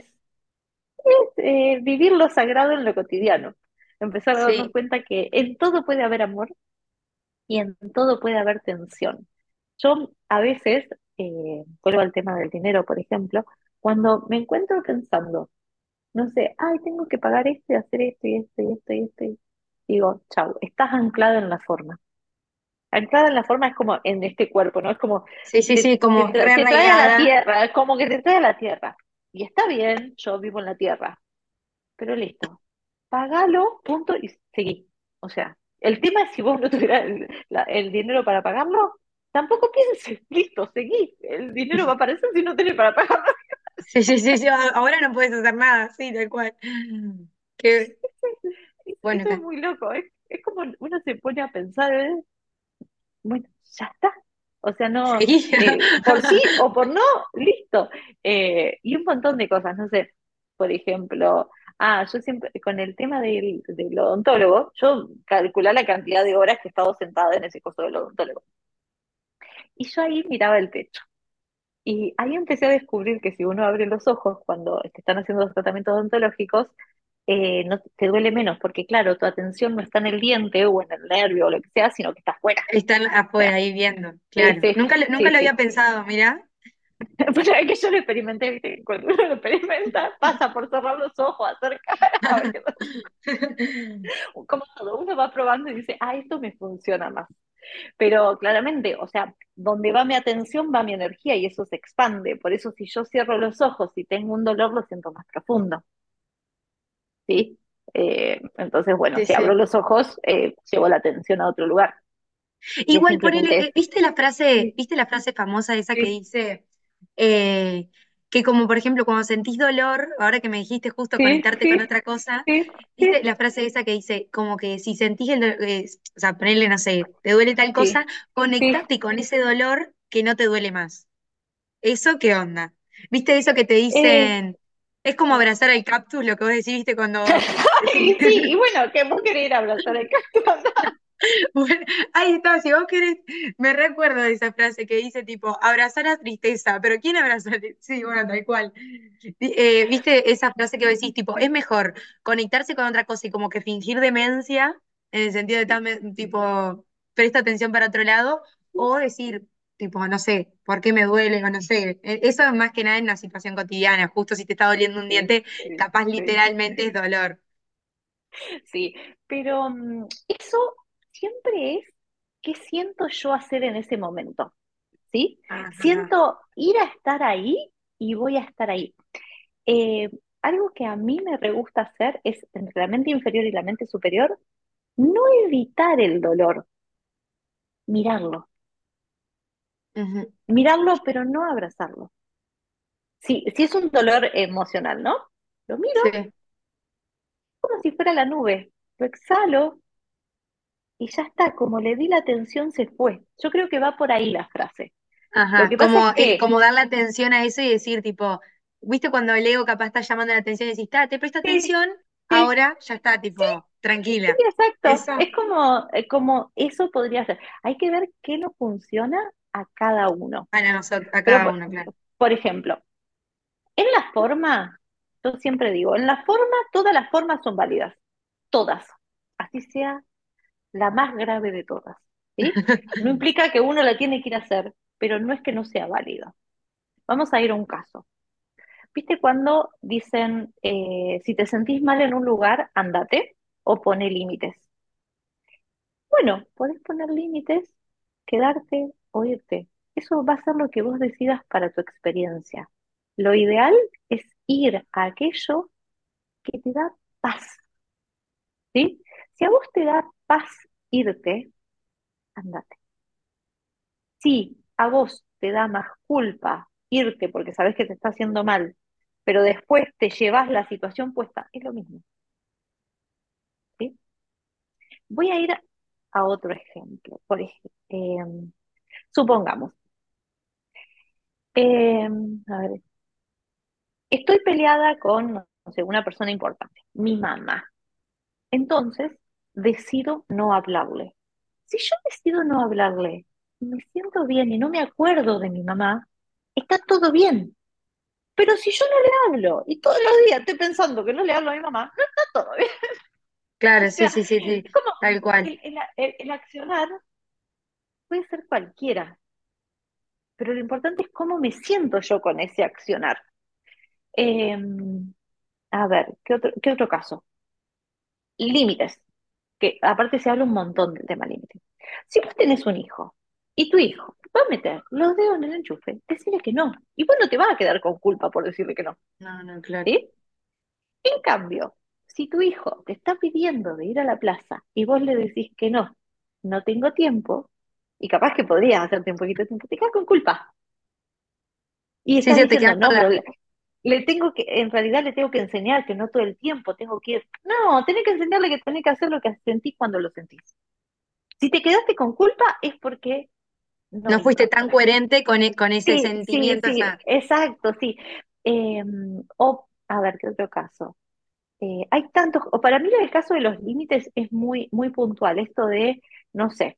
vivir lo sagrado en lo cotidiano. Empezar a darnos Sí, cuenta que en todo puede haber amor y en todo puede haber tensión. Yo a veces, vuelvo al tema del dinero, por ejemplo, cuando me encuentro pensando, no sé, ay, tengo que pagar esto y hacer esto y esto y esto y esto, y digo, chau, estás anclado en la forma. Anclada en la forma es como en este cuerpo, ¿no? Es como sí, sí, te, sí, como re te trae a la arraigada. tierra, como que te trae a la tierra. Y está bien, yo vivo en la tierra, pero listo, pagalo, punto, y seguí. O sea, el tema es si vos no tuvieras el dinero para pagarlo, tampoco pienses, listo, seguí. El dinero va a aparecer si no tenés para pagarlo. Sí, sí, sí, sí, ahora no puedes hacer nada, sí, tal cual. Qué bueno, Eso es muy loco, es como uno se pone a pensar, bueno, ya está. O sea, no, sí. por sí o por no, listo. Y un montón de cosas, no sé, por ejemplo, yo siempre, con el tema del odontólogo, yo calculé la cantidad de horas que he estado sentada en ese coso del odontólogo. Y yo ahí miraba el techo. Y ahí empecé a descubrir que si uno abre los ojos cuando te están haciendo los tratamientos odontológicos, no te duele menos, porque claro, tu atención no está en el diente o en el nervio o lo que sea, sino que está afuera. Están O afuera sea, ahí viendo, sí, claro. sí, Nunca sí, lo había sí. pensado, mirá. Pues es que yo lo experimenté, ¿viste? Cuando uno lo experimenta, pasa por cerrar los ojos, hacer cara, abrir los ojos. Como todo, uno va probando y dice, esto me funciona más. Pero claramente, o sea, donde va mi atención va mi energía y eso se expande. Por eso si yo cierro los ojos y tengo un dolor, lo siento más profundo, ¿sí? Entonces, bueno, Sí, si abro sí. los ojos, llevo la atención a otro lugar. Y es Igual ponele, simplemente eso. Sí, viste la frase famosa esa que sí, dice eh, que como por ejemplo cuando sentís dolor, ahora que me dijiste justo sí, conectarte con sí, otra cosa, sí, viste sí, la frase esa que dice como que si sentís o sea, ponele, no sé, te duele tal cosa, sí, sí. conectate con ese dolor que no te duele más. ¿Eso qué onda? ¿Viste eso que te Eh, dicen? Es como abrazar al cactus, lo que vos decís, viste, cuando... y sí, y bueno, que vos querés ir a abrazar el cactus. Bueno, ahí está, si vos querés, me recuerdo de esa frase que dice tipo, abrazar la tristeza, pero ¿quién abraza? Sí, bueno, tal cual. ¿Viste esa frase que decís, tipo, es mejor conectarse con otra cosa y como que fingir demencia, en el sentido de Sí, tipo, presta atención para otro lado, o decir, tipo, no sé, ¿por qué me duele? O no sé, eso es más que nada en una situación cotidiana, justo si te está doliendo un sí, diente, sí, capaz sí. literalmente es dolor. Sí, pero eso siempre es qué siento yo hacer en ese momento, ¿sí? Ajá. Siento ir a estar ahí y voy a estar ahí. Eh, Algo que a mí me re gusta hacer es entre la mente inferior y la mente superior, no evitar el dolor, mirarlo, Ujú. mirarlo pero no abrazarlo. Si es un dolor emocional, ¿no? Lo miro Sí. como si fuera la nube, lo exhalo y ya está, como le di la atención se fue. Yo creo que va por ahí la frase. Lo Ajá, que pasa es que, como darle atención a eso y decir, tipo, ¿viste cuando el ego capaz está llamando la atención y decís, te presta sí, atención, sí, ahora ya está, sí, tipo, sí, tranquila. exacto. Eso Es como eso podría ser. Hay que ver qué nos funciona a cada uno. para nosotros, a Pero, cada uno, claro. por ejemplo, en la forma, yo siempre digo, en la forma, todas las formas son válidas. Todas. Así sea la más grave de todas. ¿Sí? No implica que uno la tiene que ir a hacer, pero no es que no sea válido. Vamos a ir a un caso. ¿Viste cuando dicen, si te sentís mal en un lugar, andate o pone límites? Bueno, podés poner límites, quedarte o irte. Eso va a ser lo que vos decidas para tu experiencia. Lo ideal es ir a aquello que te da paz, ¿sí? Si a vos te da paz irte, andate. Si a vos te da más culpa irte porque sabés que te está haciendo mal, pero después te llevas la situación puesta, es lo mismo, ¿sí? Voy a ir a otro ejemplo. Por ejemplo, supongamos, a ver, estoy peleada con, no sé, una persona importante, mi mamá. Entonces, decido no hablarle. Si yo decido no hablarle, y me siento bien y no me acuerdo de mi mamá, está todo bien. Pero si yo no le hablo y todos los días estoy pensando que no le hablo a mi mamá, no está todo bien. O Claro, sí, sea, sí, sí, sí, es como tal cual. el accionar puede ser cualquiera, pero lo importante es cómo me siento yo con ese accionar. Eh, a ver, ¿qué otro caso? Límites, que aparte se habla un montón del tema límites. Si vos tenés un hijo y tu hijo va a meter los dedos en el enchufe, decirle que no. Y vos no te vas a quedar con culpa por decirle que no, No, no, claro. ¿sí? En cambio, si tu hijo te está pidiendo de ir a la plaza y vos le decís que no, no tengo tiempo, y capaz que podrías hacerte un poquito de tiempo, te quedas con culpa. Y Sí, estás sí, te quedas diciendo, no, con la... pero le tengo que, en realidad le tengo que enseñar que no todo el tiempo tengo que ir. No, tenés que enseñarle que tenés que hacer lo que sentís cuando lo sentís. Si te quedaste con culpa es porque no No fuiste iba tan por ahí. coherente con ese Sí, sí, sentimiento, sí, esa... exacto, sí. Eh, o, a ver, ¿qué otro caso? Hay tantos, o para mí el caso de los límites es muy, muy puntual, esto de, no sé,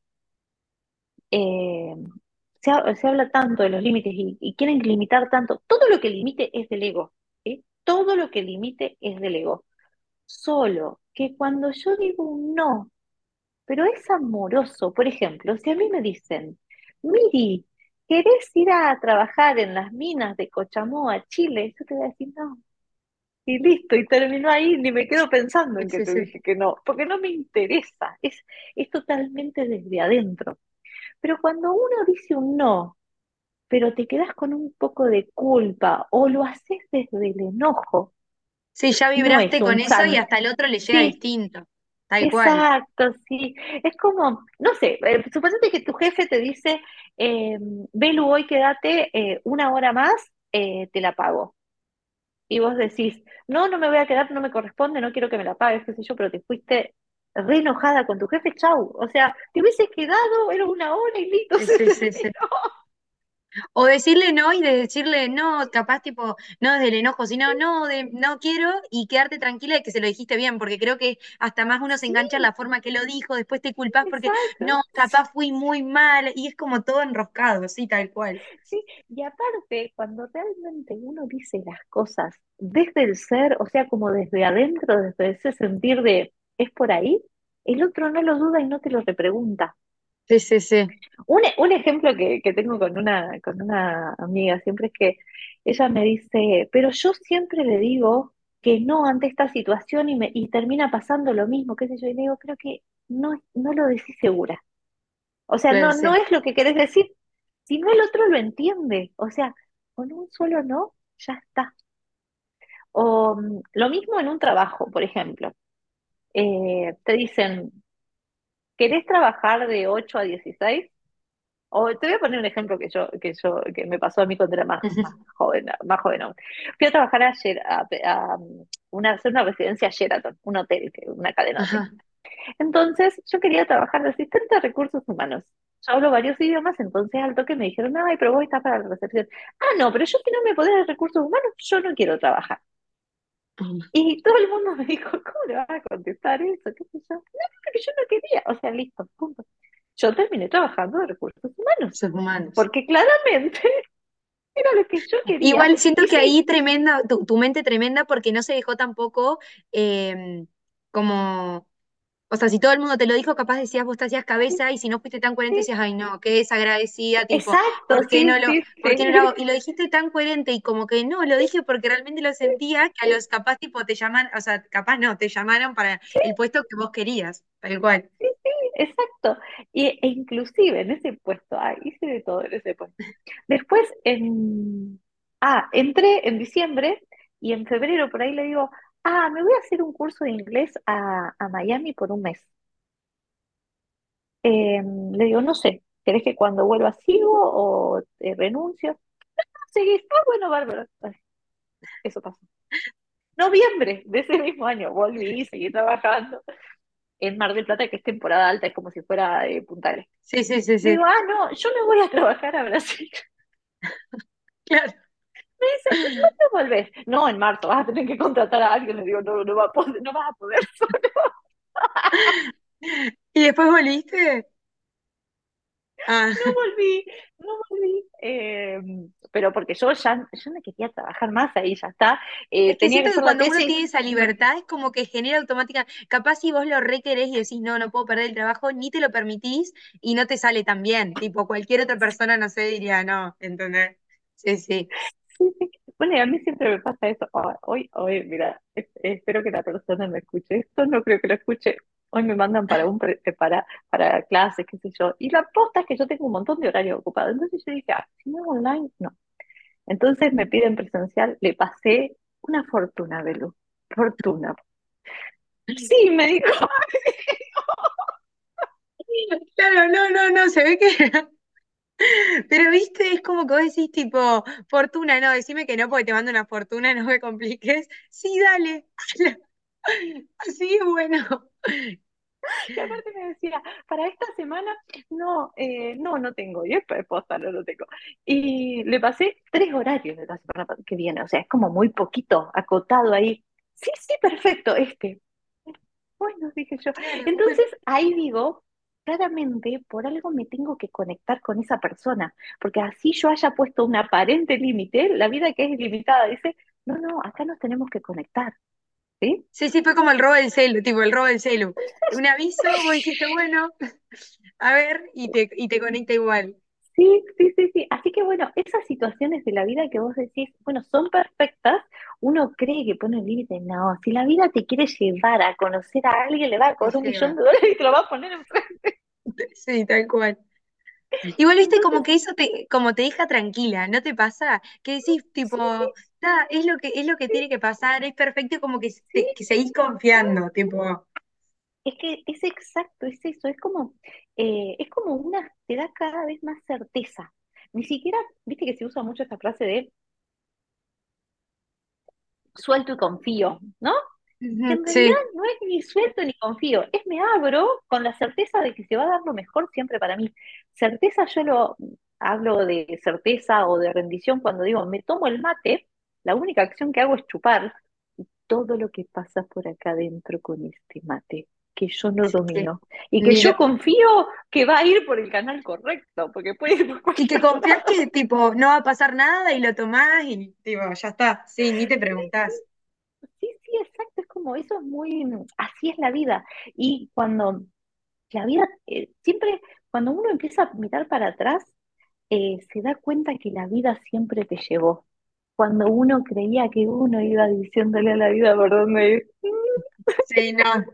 eh, se habla tanto de los límites y quieren limitar tanto, todo lo que limite es del ego, ¿sí? Todo lo que limite es del ego. Solo que cuando yo digo un no, pero es amoroso, por ejemplo, si a mí me dicen, Miri, ¿querés ir a trabajar en las minas de Cochamoa, Chile? Yo te voy a decir no. Y listo, y terminó ahí, ni me quedo pensando Sí, en que sí, te sí. dije que no, porque no me interesa, es totalmente desde adentro. Pero cuando uno dice un no, pero te quedas con un poco de culpa o lo haces desde el enojo, Sí, ya no es vibraste con un eso y san. hasta el otro le llega Sí, distinto, tal cual. exacto, sí. Es como, no sé, suponete que tu jefe te dice, eh, Belu, hoy quédate una hora más, te la pago. Y vos decís, no, no me voy a quedar, no me corresponde, no quiero que me la pagues, qué sé yo, pero te fuiste re enojada con tu jefe, chau. O sea, te hubieses quedado, era una hora y listo, Sí, se sí, sí, sí. terminó. O decirle no y de decirle no, capaz tipo, no desde el enojo, sino no, de no quiero y quedarte tranquila de que se lo dijiste bien, porque creo que hasta más uno se Sí, engancha en la forma que lo dijo, después te culpás porque exacto. no, capaz fui muy mal y es como todo enroscado, sí, tal cual. Sí, y aparte, cuando realmente uno dice las cosas desde el ser, o sea, como desde adentro, desde ese sentir de es por ahí, el otro no lo duda y no te lo repregunta. Sí, sí, sí. Un ejemplo que tengo con una amiga siempre es que ella me dice, pero yo siempre le digo que no ante esta situación y termina pasando lo mismo, qué sé yo, y le digo, creo que no lo decís segura. O sea, Claro, no sí. es lo que querés decir, si no el otro lo entiende. O sea, con un solo no, ya está. O lo mismo en un trabajo, por ejemplo. Te dicen, ¿querés trabajar de 8 a 16? O te voy a poner un ejemplo que me pasó a mí cuando era más joven aún. Fui a trabajar ayer hacer una residencia Sheraton, un hotel, una cadena de hotel. Ajá. Entonces, yo quería trabajar de asistente de recursos humanos. Yo hablo varios idiomas, entonces al toque me dijeron, ay, pero vos estás para la recepción. Ah, no, pero yo si no me podés de recursos humanos, yo no quiero trabajar. Y todo el mundo me dijo, ¿cómo le vas a contestar eso? ¿Qué sé yo? No, porque yo no quería. O sea, listo, punto. Yo terminé trabajando de recursos humanos, Sos humanos. porque claramente era lo que yo quería. Igual siento Y que sí, ahí tremenda, tu mente tremenda porque no se dejó tampoco como, o sea, si todo el mundo te lo dijo, capaz decías vos te hacías sí, cabeza y si no fuiste tan coherente sí, decías, ay no, qué desagradecida, tipo, exacto, ¿por qué no sí, lo, sí, por qué no lo hago? sí. Y lo dijiste tan coherente y como que no, lo dije porque realmente lo sentía, que a los capaz tipo te llaman, o sea, capaz no, te llamaron para el puesto que vos querías, tal cual. Sí, sí, exacto. E inclusive en ese puesto, hice de todo en ese puesto. Después, entré en diciembre y en febrero por ahí le digo, me voy a hacer un curso de inglés a Miami por un mes. Le digo, no sé, ¿querés que cuando vuelva sigo o renuncio? Seguís, bueno, bárbaro. Ay, eso pasó. Noviembre de ese mismo año volví y seguí trabajando en Mar del Plata, que es temporada alta, es como si fuera Punta del Este. Sí, sí, sí, Le sí, digo, no, yo me voy a trabajar a Brasil. claro. Me dice, ¿y cuándo volvés? No, en marzo, vas a tener que contratar a alguien. Le digo, no, no vas a poder solo. ¿Y después volviste? Ah, No volví, no volví. Pero porque yo no quería trabajar más ahí, ya está. es que Tenía que siento que hacer la cuando uno tesis. tiene esa libertad es como que genera automática, capaz si vos lo requerés y decís, no, no puedo perder el trabajo, ni te lo permitís y no te sale tan bien. Tipo, cualquier otra persona, no sé, diría, no, ¿entendés? Sí, sí. Sí, sí. Bueno, y a mí siempre me pasa eso. Hoy, mira, espero que la persona me escuche esto, no creo que lo escuche. Hoy me mandan para clases, qué sé yo. Y la posta es que yo tengo un montón de horario ocupado. Entonces yo dije, si no es online, no. Entonces me piden presencial, le pasé una fortuna, Belu. Fortuna. Sí, me dijo. Claro, no, no, no, se ve que... Pero viste, es como que vos decís tipo, fortuna, no, decime que no porque te mando una fortuna, no me compliques. Sí, dale. Así es bueno. Y aparte me decía, para esta semana, no tengo. Y es posta, no lo tengo. Y le pasé 3 horarios de la semana que viene. O sea, es como muy poquito, acotado ahí. Sí, sí, perfecto, este. Bueno, dije yo. Claro, Entonces, ahí digo, claramente, por algo me tengo que conectar con esa persona. Porque así yo haya puesto un aparente límite, la vida que es ilimitada, dice, no, acá nos tenemos que conectar. ¿Sí? sí, sí, fue como el robo del celu, tipo el robo del celu. Un aviso, vos dijiste, bueno, a ver, y te conecta igual. Sí, sí, sí, sí. Así que bueno, esas situaciones de la vida que vos decís, bueno, son perfectas, uno cree que pone el límite. No, si la vida te quiere llevar a conocer a alguien, le va a Te cobrar un millón lleva. de dólares y te lo va a poner enfrente. Sí, tal cual. Igual viste como Entonces, que eso te, como te deja tranquila, ¿no te pasa? Que decís, tipo, sí, nada, es lo que sí, tiene que pasar, es perfecto, como que, sí. que seguís confiando, tipo, Es que es exacto, es eso, es como te da cada vez más certeza. Ni siquiera, viste que se usa mucho esta frase de suelto y confío, ¿no? Que ujú, en realidad sí, no es ni suelto ni confío, es me abro con la certeza de que se va a dar lo mejor siempre para mí. Certeza yo hablo de certeza o de rendición cuando digo, me tomo el mate, la única acción que hago es chupar todo lo que pasa por acá adentro con este mate, que yo no Sí, domino y que ni yo lo- confío que va a ir por el canal correcto, porque puede ir por y que cualquier confías lado. que tipo no va a pasar nada y lo tomás y tipo, ya está. Sí, ni te preguntás. Sí, sí, exacto, es como eso es muy, así es la vida. Y cuando la vida, siempre, cuando uno empieza a mirar para atrás, se da cuenta que la vida siempre te llevó. Cuando uno creía que uno iba diciéndole a la vida por dónde ir. Sí, no.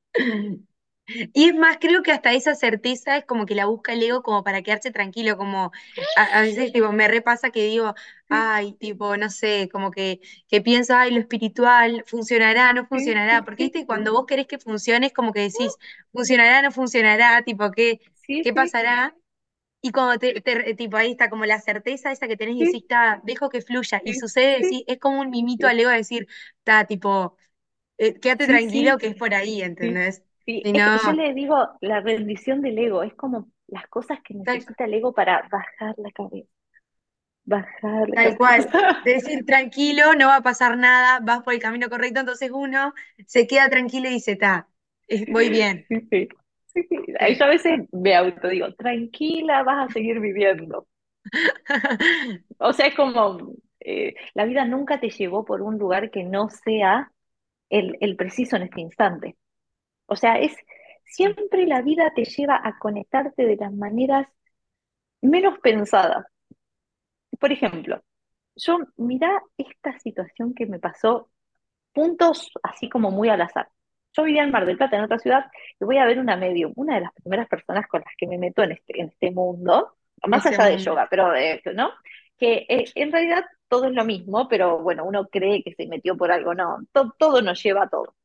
Y es más, creo que hasta esa certeza es como que la busca el ego como para quedarse tranquilo, como a veces tipo me repasa que digo, Sí, ay, tipo, no sé, como que pienso, ay, lo espiritual, funcionará, no sí, funcionará, sí, porque sí, viste, cuando vos querés que funcione es como que decís, funcionará, no funcionará, tipo, sí, ¿qué sí, pasará? Y cuando tipo ahí está como la certeza esa que tenés y decís, sí, está, dejo que fluya, y sí, sucede, sí, decís, es como un mimito sí, al ego de decir, está, tipo, quédate sí, tranquilo sí, que es por ahí, sí, ¿entendés? sí. Si no, Yo le digo la rendición del ego, es como las cosas que tal, necesita el ego para bajar la tal cual. cabeza. De decir, tranquilo, no va a pasar nada, vas por el camino correcto, entonces uno se queda tranquilo y dice, está, voy bien. Sí, sí, sí, sí. Ahí Sí. yo a veces me auto digo, tranquila, vas a seguir viviendo. O sea, es como, la vida nunca te llevó por un lugar que no sea el preciso en este instante. O sea, Sí. siempre la vida te lleva a conectarte de las maneras menos pensadas. Por ejemplo, yo, mirá esta situación que me pasó, puntos así como muy al azar. Yo vivía en Mar del Plata, en otra ciudad, y voy a ver una medium, una de las primeras personas con las que me meto en este mundo, más Ese allá de mundo. yoga, pero, ¿no? Que en realidad todo es lo mismo, pero bueno, uno cree que se metió por algo, no, todo nos lleva a todo.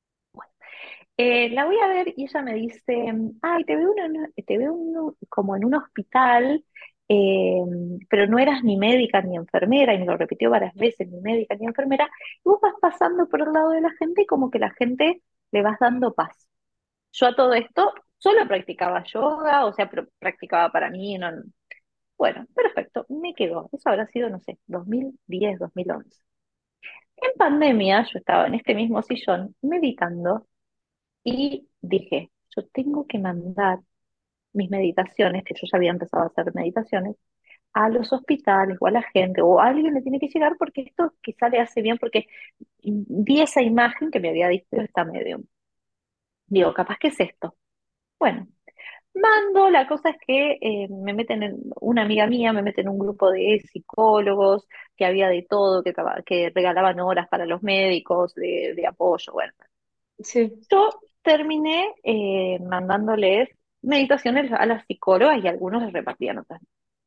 La voy a ver y ella me dice, ay, te veo como en un hospital, eh, pero no eras ni médica ni enfermera, y me lo repitió varias veces, ni médica ni enfermera, y vos vas pasando por el lado de la gente y como que la gente le vas dando paz. Yo a todo esto solo practicaba yoga, o sea, practicaba para mí, no, bueno, perfecto, me quedó. Eso habrá sido, no sé, 2010, 2011. En pandemia, yo estaba en este mismo sillón meditando y dije, yo tengo que mandar mis meditaciones, que yo ya había empezado a hacer meditaciones, a los hospitales o a la gente, o a alguien le tiene que llegar porque esto quizá le hace bien, porque vi esa imagen que me había visto esta medium. Digo, capaz que es esto. Bueno, mando, la cosa es que una amiga mía me mete en un grupo de psicólogos, que había de todo, que regalaban horas para los médicos, de apoyo, bueno. Sí. Yo terminé mandándoles meditaciones a las psicólogas y algunos les repartían notas.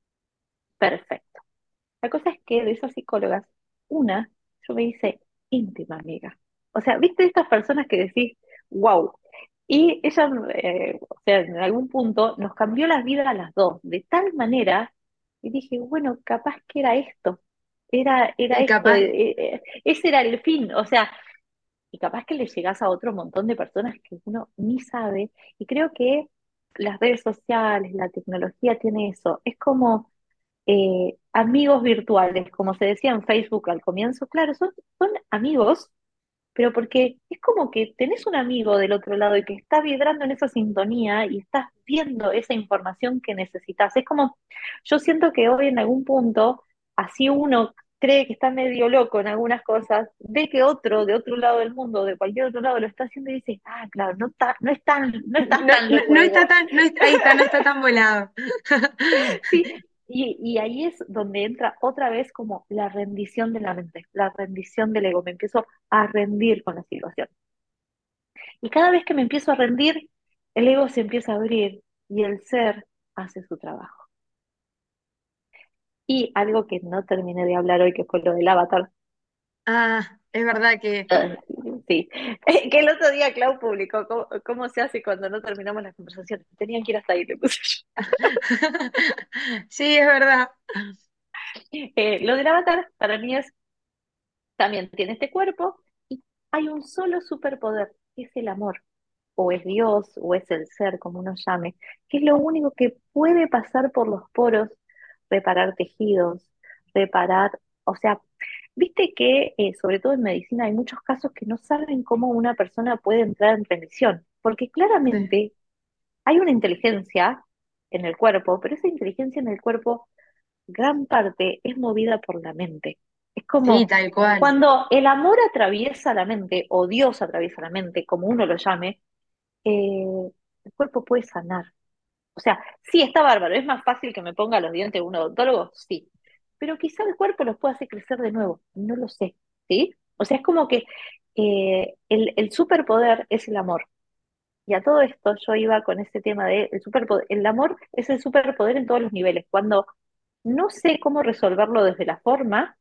Perfecto. La cosa es que de esas psicólogas, una, yo me hice íntima amiga. O sea, ¿viste estas personas que decís, wow? Y ella, o sea, en algún punto nos cambió la vida a las dos, de tal manera, y dije, bueno, capaz que era esto, era Y esto, capaz, ese era el fin, o sea, y capaz que le llegás a otro montón de personas que uno ni sabe. Y creo que las redes sociales, la tecnología tiene eso. Es como amigos virtuales, como se decía en Facebook al comienzo. Claro, son amigos, pero porque es como que tenés un amigo del otro lado y que está vibrando en esa sintonía y estás viendo esa información que necesitas. Es como, yo siento que hoy en algún punto, así uno cree que está medio loco en algunas cosas, ve que otro de otro lado del mundo, de cualquier otro lado, lo está haciendo y dice, ah, claro, no estás no, tan no, loco no de está vos. tan, ahí está, no está tan volado. Sí, y ahí es donde entra otra vez como la rendición de la mente, la rendición del ego. Me empiezo a rendir con la situación. Y cada vez que me empiezo a rendir, el ego se empieza a abrir y el ser hace su trabajo. Y algo que no terminé de hablar hoy, que fue lo del avatar. Ah, es verdad que Ah, sí, que el otro día Clau publicó cómo se hace cuando no terminamos las conversaciones. Tenían que ir hasta ahí, le puse yo. sí, es verdad. Lo del avatar para mí es, también tiene este cuerpo y hay un solo superpoder, que es el amor. O es Dios, o es el ser, como uno llame, que es lo único que puede pasar por los poros, reparar tejidos, reparar, o sea, viste que sobre todo en medicina hay muchos casos que no saben cómo una persona puede entrar en remisión, porque Sí, claramente hay una inteligencia en el cuerpo, pero esa inteligencia en el cuerpo, gran parte es movida por la mente. Es sí, como tal cual. cuando el amor atraviesa la mente, o Dios atraviesa la mente, como uno lo llame, el cuerpo puede sanar. O sea, sí, está bárbaro, es más fácil que me ponga los dientes de un odontólogo, sí, pero quizá el cuerpo los pueda hacer crecer de nuevo, no lo sé, ¿sí? O sea, es como que el superpoder es el amor. Y a todo esto yo iba con ese tema de el superpoder. El amor es el superpoder en todos los niveles. Cuando no sé cómo resolverlo desde la forma,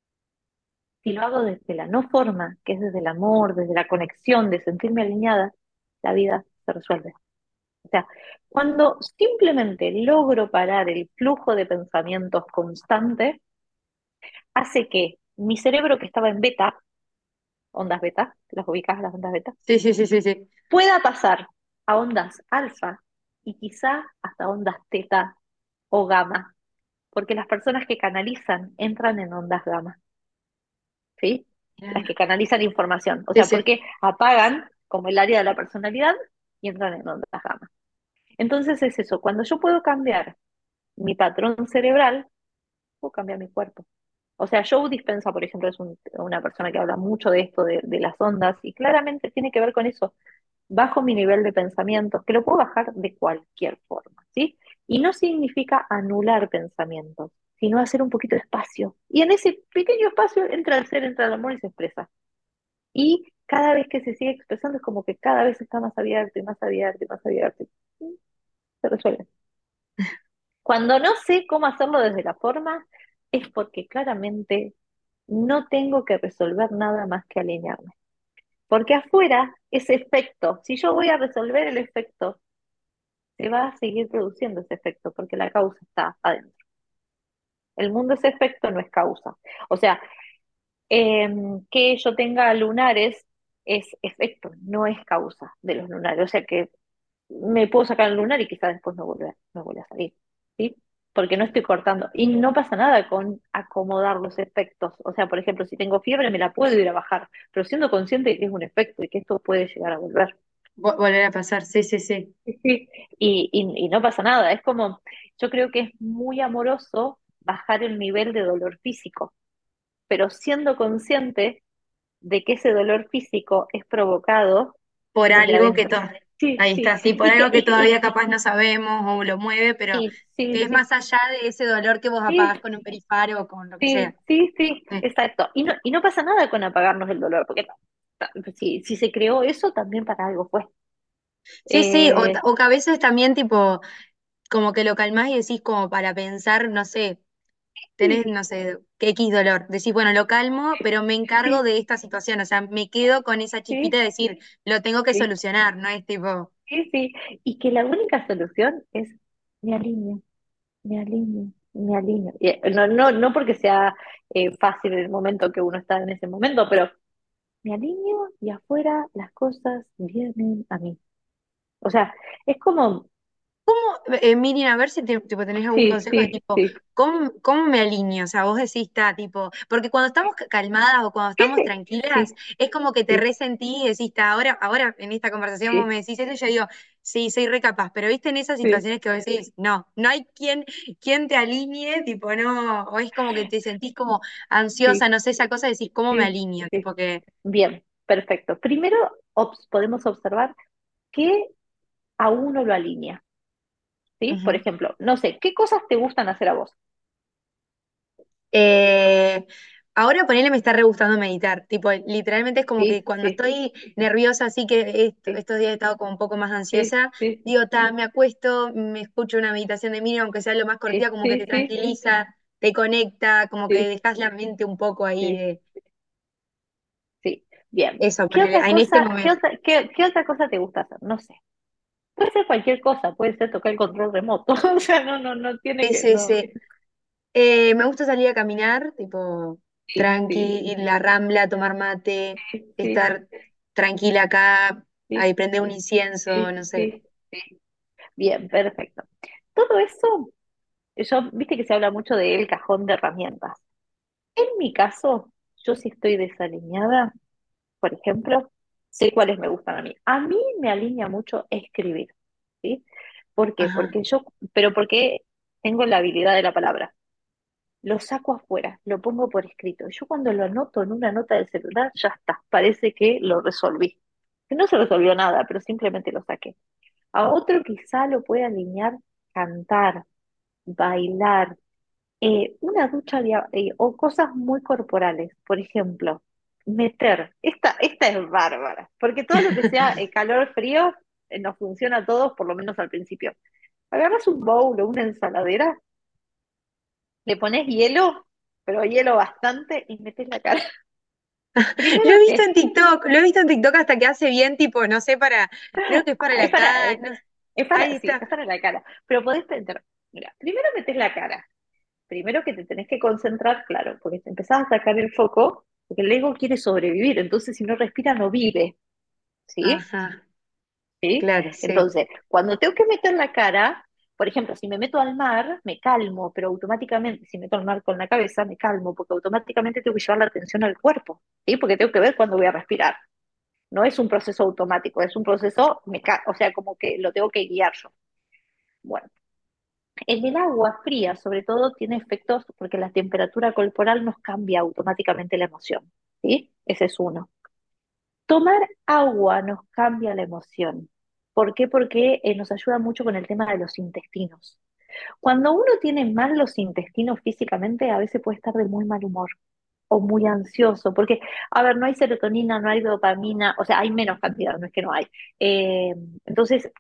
si lo hago desde la no forma, que es desde el amor, desde la conexión, de sentirme alineada, la vida se resuelve. O sea, cuando simplemente logro parar el flujo de pensamientos constante, hace que mi cerebro que estaba en beta, ondas beta, las ubicas las ondas beta, Sí, sí, sí, sí, sí. pueda pasar a ondas alfa y quizá hasta ondas teta o gamma, porque las personas que canalizan entran en ondas gamma, ¿sí? Las que Claro. canalizan información, o Sí, sea, sí. porque apagan como el área de la personalidad y entran en ondas gamma. Entonces es eso, cuando yo puedo cambiar mi patrón cerebral, puedo cambiar mi cuerpo. O sea, Joe Dispenza, por ejemplo, es una persona que habla mucho de esto, de las ondas, y claramente tiene que ver con eso. Bajo mi nivel de pensamiento, que lo puedo bajar de cualquier forma, ¿sí? Y no significa anular pensamientos, sino hacer un poquito de espacio. Y en ese pequeño espacio entra el ser, entra el amor y se expresa. Y cada vez que se sigue expresando es como que cada vez está más abierto y más abierto y más abierto. Y se resuelve. Cuando no sé cómo hacerlo desde la forma, es porque claramente no tengo que resolver nada más que alinearme. Porque afuera, ese efecto, si yo voy a resolver el efecto, se va a seguir produciendo ese efecto, porque la causa está adentro. El mundo es efecto, no es causa. O sea, que yo tenga lunares es efecto, no es causa de los lunares. O sea que me puedo sacar el lunar y quizás después no vuelva a salir, ¿sí? Porque no estoy cortando. Y no pasa nada con acomodar los efectos. O sea, por ejemplo, si tengo fiebre, me la puedo ir a bajar, pero siendo consciente de que es un efecto y que esto puede llegar a volver. Volver a pasar, sí, sí, sí. Sí, sí. Y no pasa nada. Es como, yo creo que es muy amoroso bajar el nivel de dolor físico, pero siendo consciente de que ese dolor físico es provocado Por desde algo que adentro. Sí, ahí sí. está, sí, por Y que, algo que todavía capaz no sabemos o lo mueve, pero sí, sí, que es sí. más allá de ese dolor que vos Sí, apagás con un perifaro o con lo que sí, sea. sí, sí, Sí, exacto. Y no pasa nada con apagarnos el dolor, porque si se creó eso, también para algo fue. sí, sí, Eh, o que a veces también tipo, como que lo calmás y decís como para pensar, no sé, tenés, sí, no sé, qué X dolor. Decís, bueno, lo calmo, pero me encargo sí, de esta situación, o sea, me quedo con esa chispita sí, de decir, lo tengo que sí, solucionar, no es tipo, sí, sí. Y que la única solución es me alineo, me alineo, me alineo. Y, no porque sea fácil el momento que uno está en ese momento, pero me alineo y afuera las cosas vienen a mí. O sea, es como, Miriam, a ver si tipo, tenés algún sí, consejo de sí, tipo, sí, ¿cómo me alineo? O sea, vos decís, está, tipo, porque cuando estamos calmadas o cuando estamos tranquilas, sí, es como que te sí, resentís y decís, está, ahora en esta conversación vos sí, me decís eso y yo digo, sí, soy re capaz, pero viste en esas sí, situaciones que vos decís, no hay quien te alinee, tipo, no, o es como que te sentís como ansiosa, sí, no sé, esa cosa, decís, ¿cómo me sí, alineo? sí. Tipo que, Bien, perfecto. Primero podemos observar qué a uno lo alinea, ¿sí? Por ujú. ejemplo, no sé, ¿qué cosas te gustan hacer a vos? Eh, ahora ponele me está re gustando meditar, tipo, literalmente es como que Sí, cuando sí, estoy nerviosa, así que sí, estos días he estado como un poco más sí, ansiosa, sí, digo, ta, me acuesto, me escucho una meditación de Miriam, aunque sea lo más cortita, sí, como que sí, te sí, tranquiliza, te conecta, como que sí, dejas la mente un poco ahí sí, de sí. Bien. eso, ¿Qué ponele, otra en este cosa, momento. qué otra cosa te gusta hacer? No sé. Puede ser cualquier cosa, puede ser tocar el control remoto. O sea, no tiene que, no. Sí. Me gusta salir a caminar, tipo, Sí, tranqui, sí, ir a la Rambla, tomar mate, sí, estar tranquila acá, sí, ahí prender un incienso, sí, no sé. sí, sí. Bien, perfecto. Todo eso viste que se habla mucho del cajón de herramientas. En mi caso, yo si estoy desalineada, por ejemplo, sé cuáles me gustan a mí. A mí me alinea mucho escribir, ¿sí? ¿Por qué? Ajá. Porque tengo la habilidad de la palabra. Lo saco afuera, lo pongo por escrito. Yo cuando lo anoto en una nota del celular, ya está, parece que lo resolví. Que no se resolvió nada, pero simplemente lo saqué. A otro quizá lo puede alinear cantar, bailar, una ducha o cosas muy corporales. Por ejemplo, esta es bárbara, porque todo lo que sea calor, frío, nos funciona a todos, por lo menos al principio. Agarras un bowl o una ensaladera, le pones hielo, pero hielo bastante, y metes la cara. Lo he Primero visto que en TikTok, lo he visto en TikTok hasta que hace bien, tipo, no sé, creo que es para es la para, cara, es, no sé, es para, ahí sí, está. es para la cara, pero podés pensar, mira, primero metes la cara, primero que te tenés que concentrar, claro, porque te empezás a sacar el foco, porque el ego quiere sobrevivir, entonces si no respira no vive, ¿sí? Ajá, ¿Sí? claro, sí. Entonces, cuando tengo que meter la cara, por ejemplo, si me meto al mar, me calmo, pero automáticamente, si meto al mar con la cabeza, me calmo, porque automáticamente tengo que llevar la atención al cuerpo, ¿sí? Porque tengo que ver cuándo voy a respirar. No es un proceso automático, es un proceso, o sea, como que lo tengo que guiar yo. Bueno, en el agua fría, sobre todo, tiene efectos porque la temperatura corporal nos cambia automáticamente la emoción, ¿sí? Ese es uno. Tomar agua nos cambia la emoción. ¿Por qué? Porque nos ayuda mucho con el tema de los intestinos. Cuando uno tiene mal los intestinos físicamente, a veces puede estar de muy mal humor o muy ansioso, porque, a ver, no hay serotonina, no hay dopamina, o sea, hay menos cantidad, no es que no hay. Eh, entonces,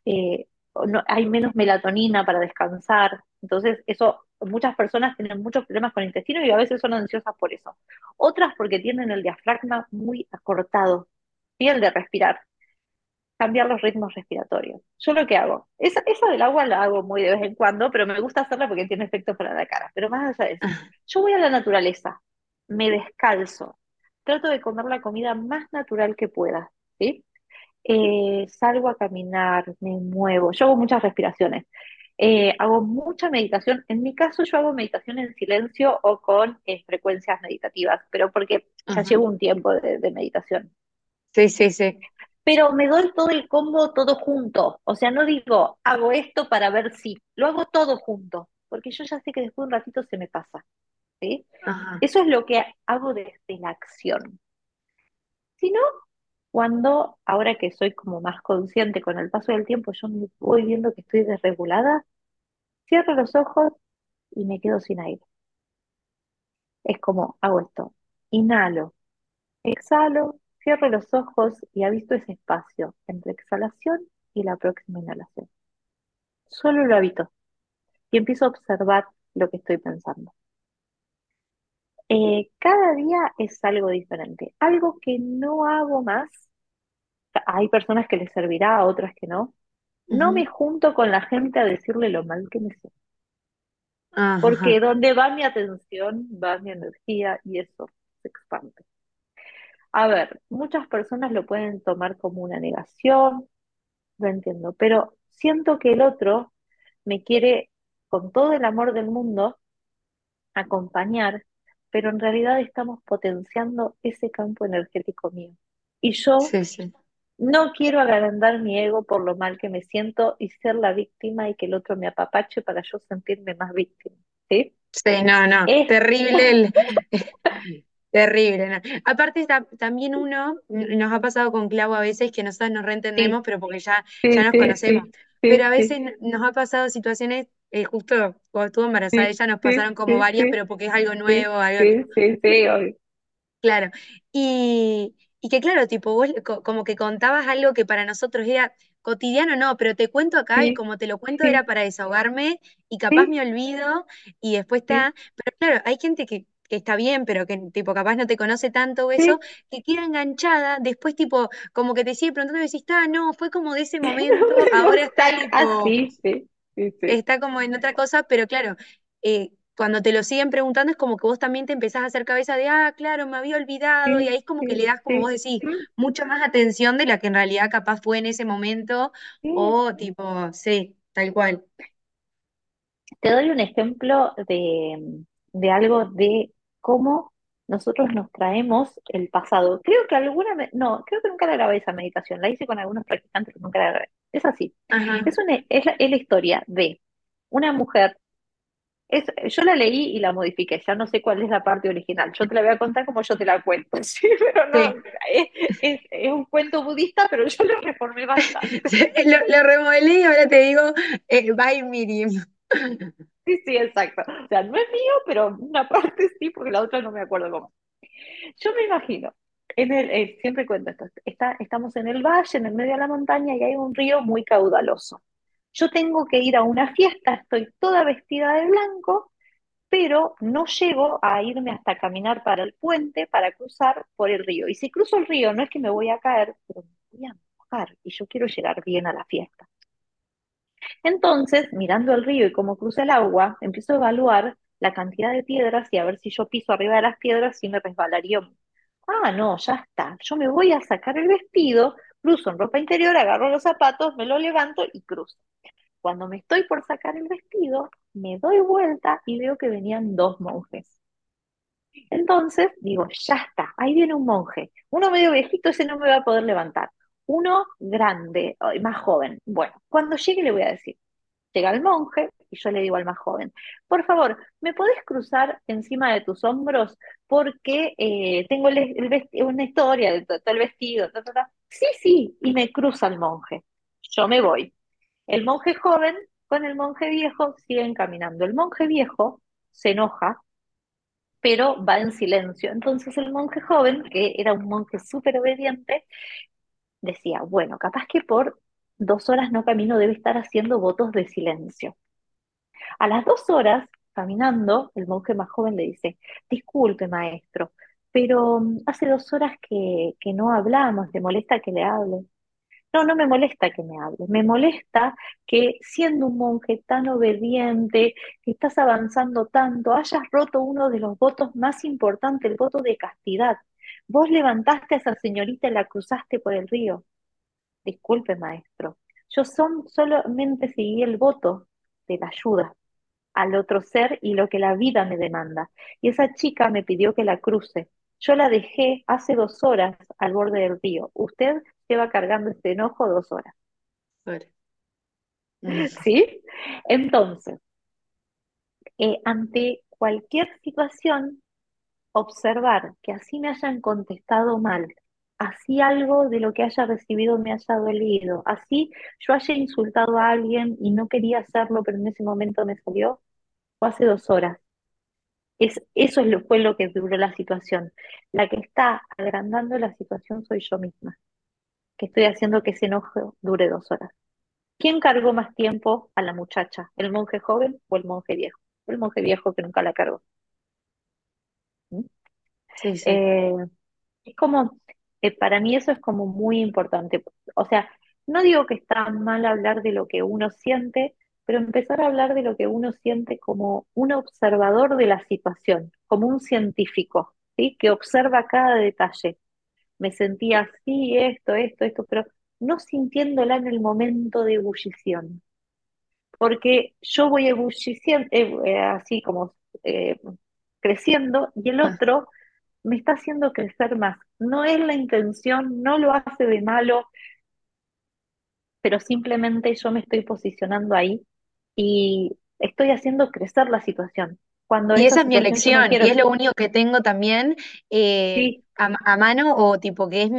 hay menos melatonina para descansar, entonces eso, muchas personas tienen muchos problemas con el intestino y a veces son ansiosas por eso. Otras porque tienen el diafragma muy acortado, y el de respirar, cambiar los ritmos respiratorios. Yo lo que hago, esa del agua la hago muy de vez en cuando, pero me gusta hacerla porque tiene efecto para la cara. Pero más allá de eso, yo voy a la naturaleza, me descalzo, trato de comer la comida más natural que pueda, ¿sí? Salgo a caminar, me muevo, yo hago muchas respiraciones, hago mucha meditación. En mi caso, yo hago meditación en silencio o con frecuencias meditativas, pero porque ya Ajá. llevo un tiempo de meditación, Sí, sí, sí. pero me doy todo el combo todo junto. O sea, no digo, hago esto para ver si, lo hago todo junto, porque yo ya sé que después de un ratito se me pasa, ¿sí? Ajá. Eso es lo que hago desde la acción. Si no, ahora que soy como más consciente con el paso del tiempo, yo me voy viendo que estoy desregulada, cierro los ojos y me quedo sin aire. Es como, hago esto, inhalo, exhalo, cierro los ojos y habito ese espacio entre exhalación y la próxima inhalación. Solo lo habito y empiezo a observar lo que estoy pensando. Cada día es algo diferente, algo que no hago más. Hay personas que les servirá, a otras que no. No me Ujú. junto con la gente a decirle lo mal que me siento, porque Ajá. donde va mi atención, va mi energía y eso se expande. A ver, muchas personas lo pueden tomar como una negación, lo entiendo, pero siento que el otro me quiere con todo el amor del mundo acompañar, pero en realidad estamos potenciando ese campo energético mío. Y yo Sí, sí. no quiero agrandar mi ego por lo mal que me siento y ser la víctima y que el otro me apapache para yo sentirme más víctima. ¿Sí? Sí, no, no. Es, Terrible terrible, ¿no? Aparte, también nos ha pasado con Clau a veces que nosotros nos reentendemos, sí, pero porque ya sí, nos sí, conocemos. sí, Pero sí, a sí, veces nos ha pasado situaciones, justo cuando estuvo embarazada, sí, ella nos sí, pasaron como sí, varias, sí, pero porque es algo sí, nuevo, algo sí, tipo. sí, sí, obvio. Claro, y que claro, tipo, vos como que contabas algo que para nosotros era cotidiano, no, pero te cuento acá y Sí, como te lo cuento era sí, para desahogarme y capaz sí, me olvido y después sí, está, pero claro, hay gente que está bien, pero que tipo capaz no te conoce tanto o eso, sí. que queda enganchada, después tipo, como que te sigue preguntando y decís, no, fue como de ese momento, ahora está tipo Así, sí, sí, sí, está como en otra cosa, pero claro, cuando te lo siguen preguntando es como que vos también te empezás a hacer cabeza de, claro, me había olvidado, y sí, ahí es como que le sí, das, como vos sí, decís, mucha más atención de la que en realidad capaz fue en ese momento, sí. o tipo, sí, tal cual. Te doy un ejemplo de algo de cómo nosotros nos traemos el pasado. Creo que no, creo que nunca la grabé esa meditación, la hice con algunos practicantes, pero nunca la grabé. Es así. Ajá, Es la historia de una mujer. Yo la leí y la modifiqué, ya no sé cuál es la parte original. Yo te la voy a contar como yo te la cuento, sí, pero no, sí. es un cuento budista, pero yo lo reformé bastante. Lo remodelé y ahora te digo, bye Miriam. Sí, sí, exacto. O sea, no es mío, pero una parte sí, porque la otra no me acuerdo cómo. Yo me imagino, siempre cuento esto, estamos en el valle, en el medio de la montaña, y hay un río muy caudaloso. Yo tengo que ir a una fiesta, estoy toda vestida de blanco, pero no llego a irme hasta caminar para el puente para cruzar por el río. Y si cruzo el río, no es que me voy a caer, pero me voy a mojar y yo quiero llegar bien a la fiesta. Entonces, mirando el río y cómo cruza el agua, empiezo a evaluar la cantidad de piedras y a ver si yo piso arriba de las piedras si me resbalaría. Ah, no, ya está. Yo me voy a sacar el vestido, cruzo en ropa interior, agarro los zapatos, me lo levanto y cruzo. Cuando me estoy por sacar el vestido, me doy vuelta y veo que venían dos monjes. Entonces digo, ya está, ahí viene un monje. Uno medio viejito, ese no me va a poder levantar. Uno grande, más joven. Bueno, cuando llegue le voy a decir. Llega el monje y yo le digo al más joven, por favor, ¿me podés cruzar encima de tus hombros? Porque tengo una historia de todo el vestido. Ta, ta, ta". Sí, sí, y me cruza el monje. Yo me voy. El monje joven con el monje viejo siguen caminando. El monje viejo se enoja, pero va en silencio. Entonces el monje joven, que era un monje súper obediente, decía, bueno, capaz que por 2 horas no camino, debe estar haciendo votos de silencio. A las 2 horas, caminando, el monje más joven le dice, disculpe, maestro, pero hace 2 horas que no hablamos, ¿le molesta que le hable? No, no me molesta que me hable, me molesta que siendo un monje tan obediente, que estás avanzando tanto, hayas roto uno de los votos más importantes, el voto de castidad. Vos levantaste a esa señorita y la cruzaste por el río. Disculpe, maestro, yo solamente seguí el voto de la ayuda al otro ser y lo que la vida me demanda. Y esa chica me pidió que la cruce. Yo la dejé hace 2 horas al borde del río. Usted lleva cargando este enojo 2 horas. Bueno. Mm. ¿Sí? Entonces, ante cualquier situación, observar que así me hayan contestado mal, así algo de lo que haya recibido me haya dolido, así yo haya insultado a alguien y no quería hacerlo, pero en ese momento me salió, fue hace 2 horas. Eso fue lo que duró la situación. La que está agrandando la situación soy yo misma, que estoy haciendo que ese enojo dure 2 horas. ¿Quién cargó más tiempo a la muchacha? ¿El monje joven o el monje viejo? El monje viejo que nunca la cargó. ¿Mm? Sí, sí. Eh, es como, para mí eso es como muy importante. O sea, no digo que está mal hablar de lo que uno siente, pero empezar a hablar de lo que uno siente como un observador de la situación, como un científico, ¿sí? Que observa cada detalle. Me sentía así, esto, pero no sintiéndola en el momento de ebullición, porque yo voy ebulliciendo, así como eh, creciendo, y el Ah. otro me está haciendo crecer más. No es la intención, no lo hace de malo, pero simplemente yo me estoy posicionando ahí y estoy haciendo crecer la situación. Cuando Y esa esa es mi situación yo no elección, y quiero, es lo único que tengo también sí, a mano, o tipo que es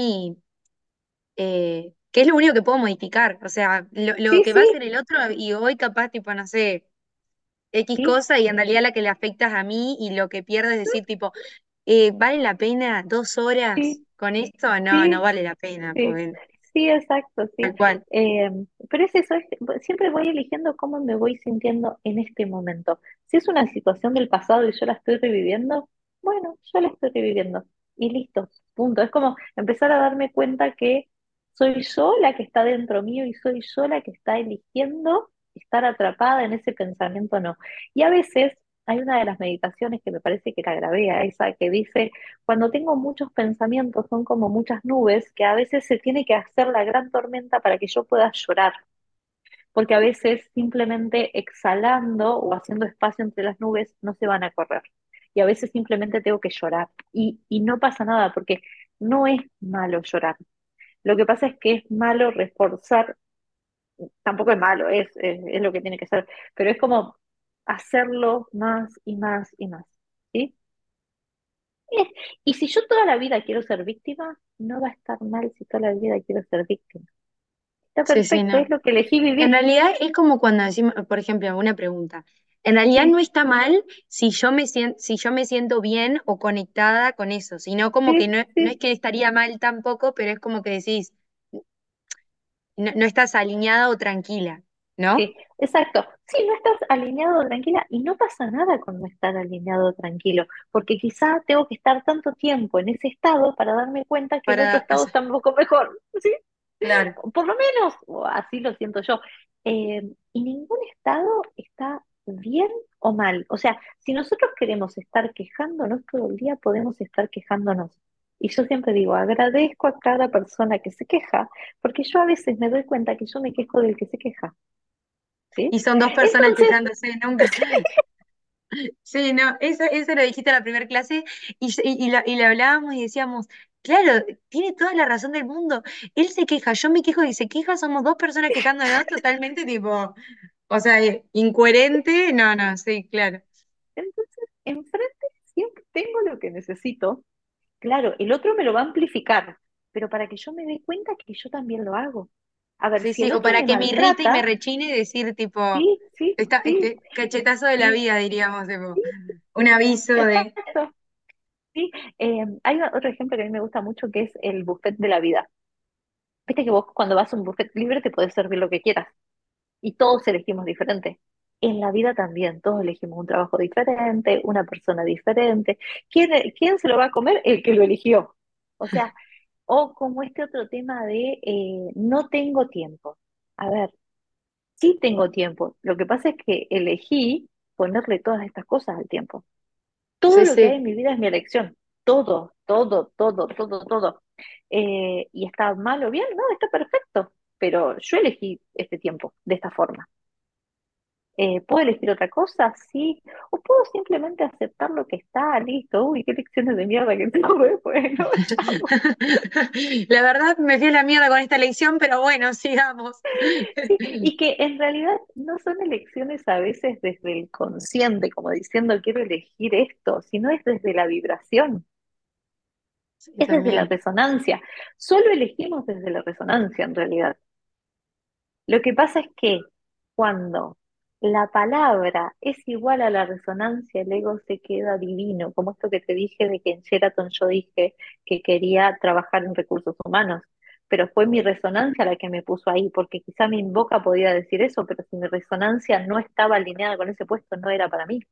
que es lo único que puedo modificar. O sea, lo sí, que va a sí, hacer el otro, y hoy capaz, tipo, no sé, X sí, cosa, y en realidad la que le afecta es a mí, y lo que pierdo es decir, tipo, ¿vale la pena 2 horas sí, con esto? No, no sí. vale la pena, Sí, porque sí, exacto, sí. tal cual. Eh, pero es eso, siempre voy eligiendo cómo me voy sintiendo en este momento. Si es una situación del pasado y yo la estoy reviviendo, bueno, yo la estoy reviviendo y listo, punto. Es como empezar a darme cuenta que soy yo la que está dentro mío y soy yo la que está eligiendo estar atrapada en ese pensamiento o no. Y a veces hay una de las meditaciones que me parece que la grabé a esa que dice cuando tengo muchos pensamientos, son como muchas nubes que a veces se tiene que hacer la gran tormenta para que yo pueda llorar. porque a veces simplemente exhalando o haciendo espacio entre las nubes no se van a correr. Y a veces simplemente tengo que llorar. Y no pasa nada, porque no es malo llorar. Lo que pasa es que es malo reforzar, tampoco es malo, es lo que tiene que ser, pero es como hacerlo más y más y más. ¿Sí? Eh, Y si yo toda la vida quiero ser víctima, no va a estar mal si toda la vida quiero ser víctima. Está Sí, sí, perfecto, es no. lo que elegí En vivir. realidad es como cuando decimos, por ejemplo, una pregunta. En realidad Sí, no está mal si yo me siento bien o conectada con eso, sino como que sí, no, no es sí, que estaría mal tampoco, pero es como que decís, no, no estás alineada o tranquila, ¿no? sí, exacto. Sí, no estás alineado, tranquila, y no pasa nada con no estar alineado, tranquilo, porque quizá tengo que estar tanto tiempo en ese estado para darme cuenta que el otro Para, estado está un poco mejor, ¿sí? claro, Por lo menos, o así lo siento yo. Y ningún estado está bien o mal. O sea, si nosotros queremos estar quejándonos todo el día, podemos estar quejándonos. Y yo siempre digo, agradezco a cada persona que se queja, porque yo a veces me doy cuenta que yo me quejo del que se queja, ¿sí? y son dos personas Entonces, quejándose nunca. Sí, no, eso lo dijiste en la primera clase y le hablábamos y decíamos, claro, tiene toda la razón del mundo. Él se queja, yo me quejo y se queja, somos dos personas quejándonos totalmente tipo, o sea, incoherente. No, no, sí, claro. entonces, enfrente siempre tengo lo que necesito. Claro, el otro me lo va a amplificar, pero para que yo me dé cuenta que yo también lo hago. A ver, Sí, si sí, el o otro para me que me irrite y me maltrata, rechine y decir tipo, sí, sí, sí, cachetazo de la sí, vida, diríamos, tipo, sí, un aviso de... exacto. Sí. Hay otro ejemplo que a mí me gusta mucho que es el buffet de la vida. Viste que vos cuando vas a un buffet libre te podés servir lo que quieras y todos elegimos diferente. En la vida también, todos elegimos un trabajo diferente, una persona diferente. ¿Quién se lo va a comer? El que lo eligió. O sea, o como este otro tema de no tengo tiempo. A ver, sí tengo tiempo. Lo que pasa es que elegí ponerle todas estas cosas al tiempo. Todo Sí, lo que hay sí. en mi vida es mi elección. Todo, todo, todo, todo, todo. ¿Y está mal o bien? No, está perfecto. Pero yo elegí este tiempo de esta forma. ¿Puedo elegir otra cosa? Sí. O puedo simplemente aceptar lo que está, listo. Uy, qué lecciones de mierda que tuve. Bueno, chao. La verdad me fui a la mierda con esta elección, pero bueno, sigamos. Sí, y que en realidad no son elecciones a veces desde el consciente, como diciendo quiero elegir esto, sino es desde la vibración, Sí, es desde la también. resonancia. Solo elegimos desde la resonancia en realidad. Lo que pasa es que cuando la palabra es igual a la resonancia, el ego se queda divino, como esto que te dije de que en Sheraton yo dije que quería trabajar en recursos humanos, pero fue mi resonancia la que me puso ahí, porque quizá mi boca podía decir eso, pero si mi resonancia no estaba alineada con ese puesto, no era para mí.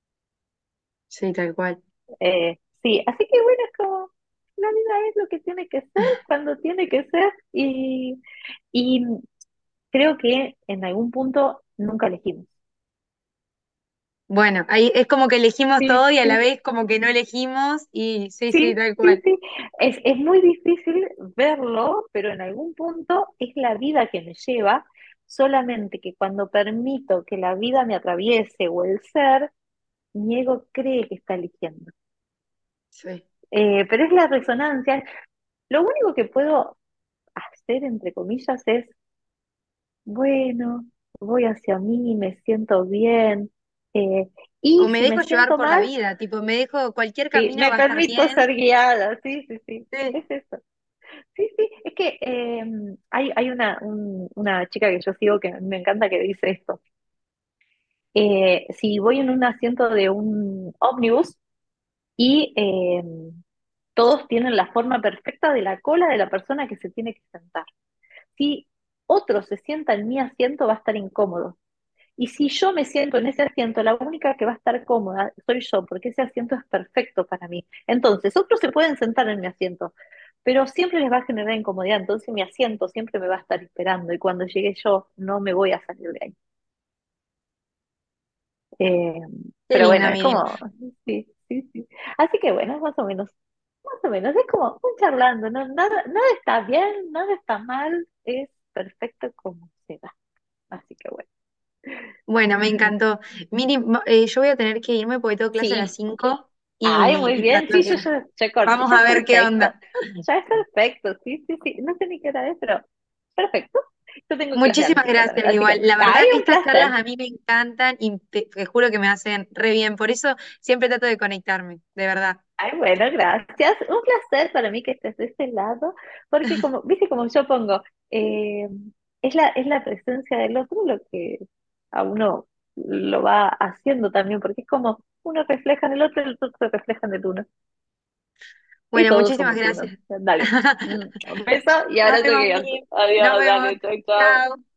Sí, tal cual. Sí, así que bueno, es como, la vida es lo que tiene que ser, cuando tiene que ser, y creo que en algún punto nunca elegimos. Bueno, ahí es como que elegimos Sí, todo y a la sí, vez como que no elegimos y sí, sí, sí, tal sí, cual. sí. Es muy difícil verlo, pero en algún punto es la vida que me lleva, solamente que cuando permito que la vida me atraviese o el ser, mi ego cree que está eligiendo. Sí. Pero es la resonancia. Lo único que puedo hacer, entre comillas, es, bueno, voy hacia mí, me siento bien. eh, O y me si me dejo llevar siento por la mal, vida, tipo, me dejo, cualquier sí, camino me va a estar permito bien. ser guiada. Sí, sí, sí. Sí. Es eso. Sí, sí, es que hay una chica que yo sigo que me encanta que dice esto. Si voy en un asiento de un ómnibus y todos tienen la forma perfecta de la cola de la persona que se tiene que sentar. Si otro se sienta en mi asiento va a estar incómodo. Y si yo me siento en ese asiento, la única que va a estar cómoda soy yo, porque ese asiento es perfecto para mí. Entonces, otros se pueden sentar en mi asiento, pero siempre les va a generar incomodidad. Entonces, mi asiento siempre me va a estar esperando y cuando llegue yo, no me voy a salir de ahí. Eh, Qué pero bueno, lindo, es Miriam. como, sí, sí, sí. Así que bueno, más o menos, es como un charlando, ¿no? Nada está bien, nada está mal, es perfecto como se da. Así que bueno. Bueno, me encantó. Miri, yo voy a tener que irme porque tengo clase a las Sí, 5 ay, muy y bien, nada, sí, yo corté, vamos ya a es ver qué perfecto, onda. ya es perfecto, sí, sí, sí, no sé ni qué hora es, pero perfecto. Yo tengo clase a las Muchísimas 5 también, gracias, así igual. que, La verdad ay, que un estas charlas placer. a mí me encantan y te juro que me hacen re bien. Por eso siempre trato de conectarme, de verdad. Ay, bueno, gracias. Un placer para mí que estés de este lado, porque como, viste, como yo pongo, eh, es la presencia del otro lo que a uno lo va haciendo también, porque es como uno refleja en el otro y el otro refleja en el uno. Y Bueno, todos muchísimas somos uno. gracias. Dale. Un beso y Nos abrazo vemos, gigante. Miri. Nos Adiós, vemos. dale, chau, chau. Chao.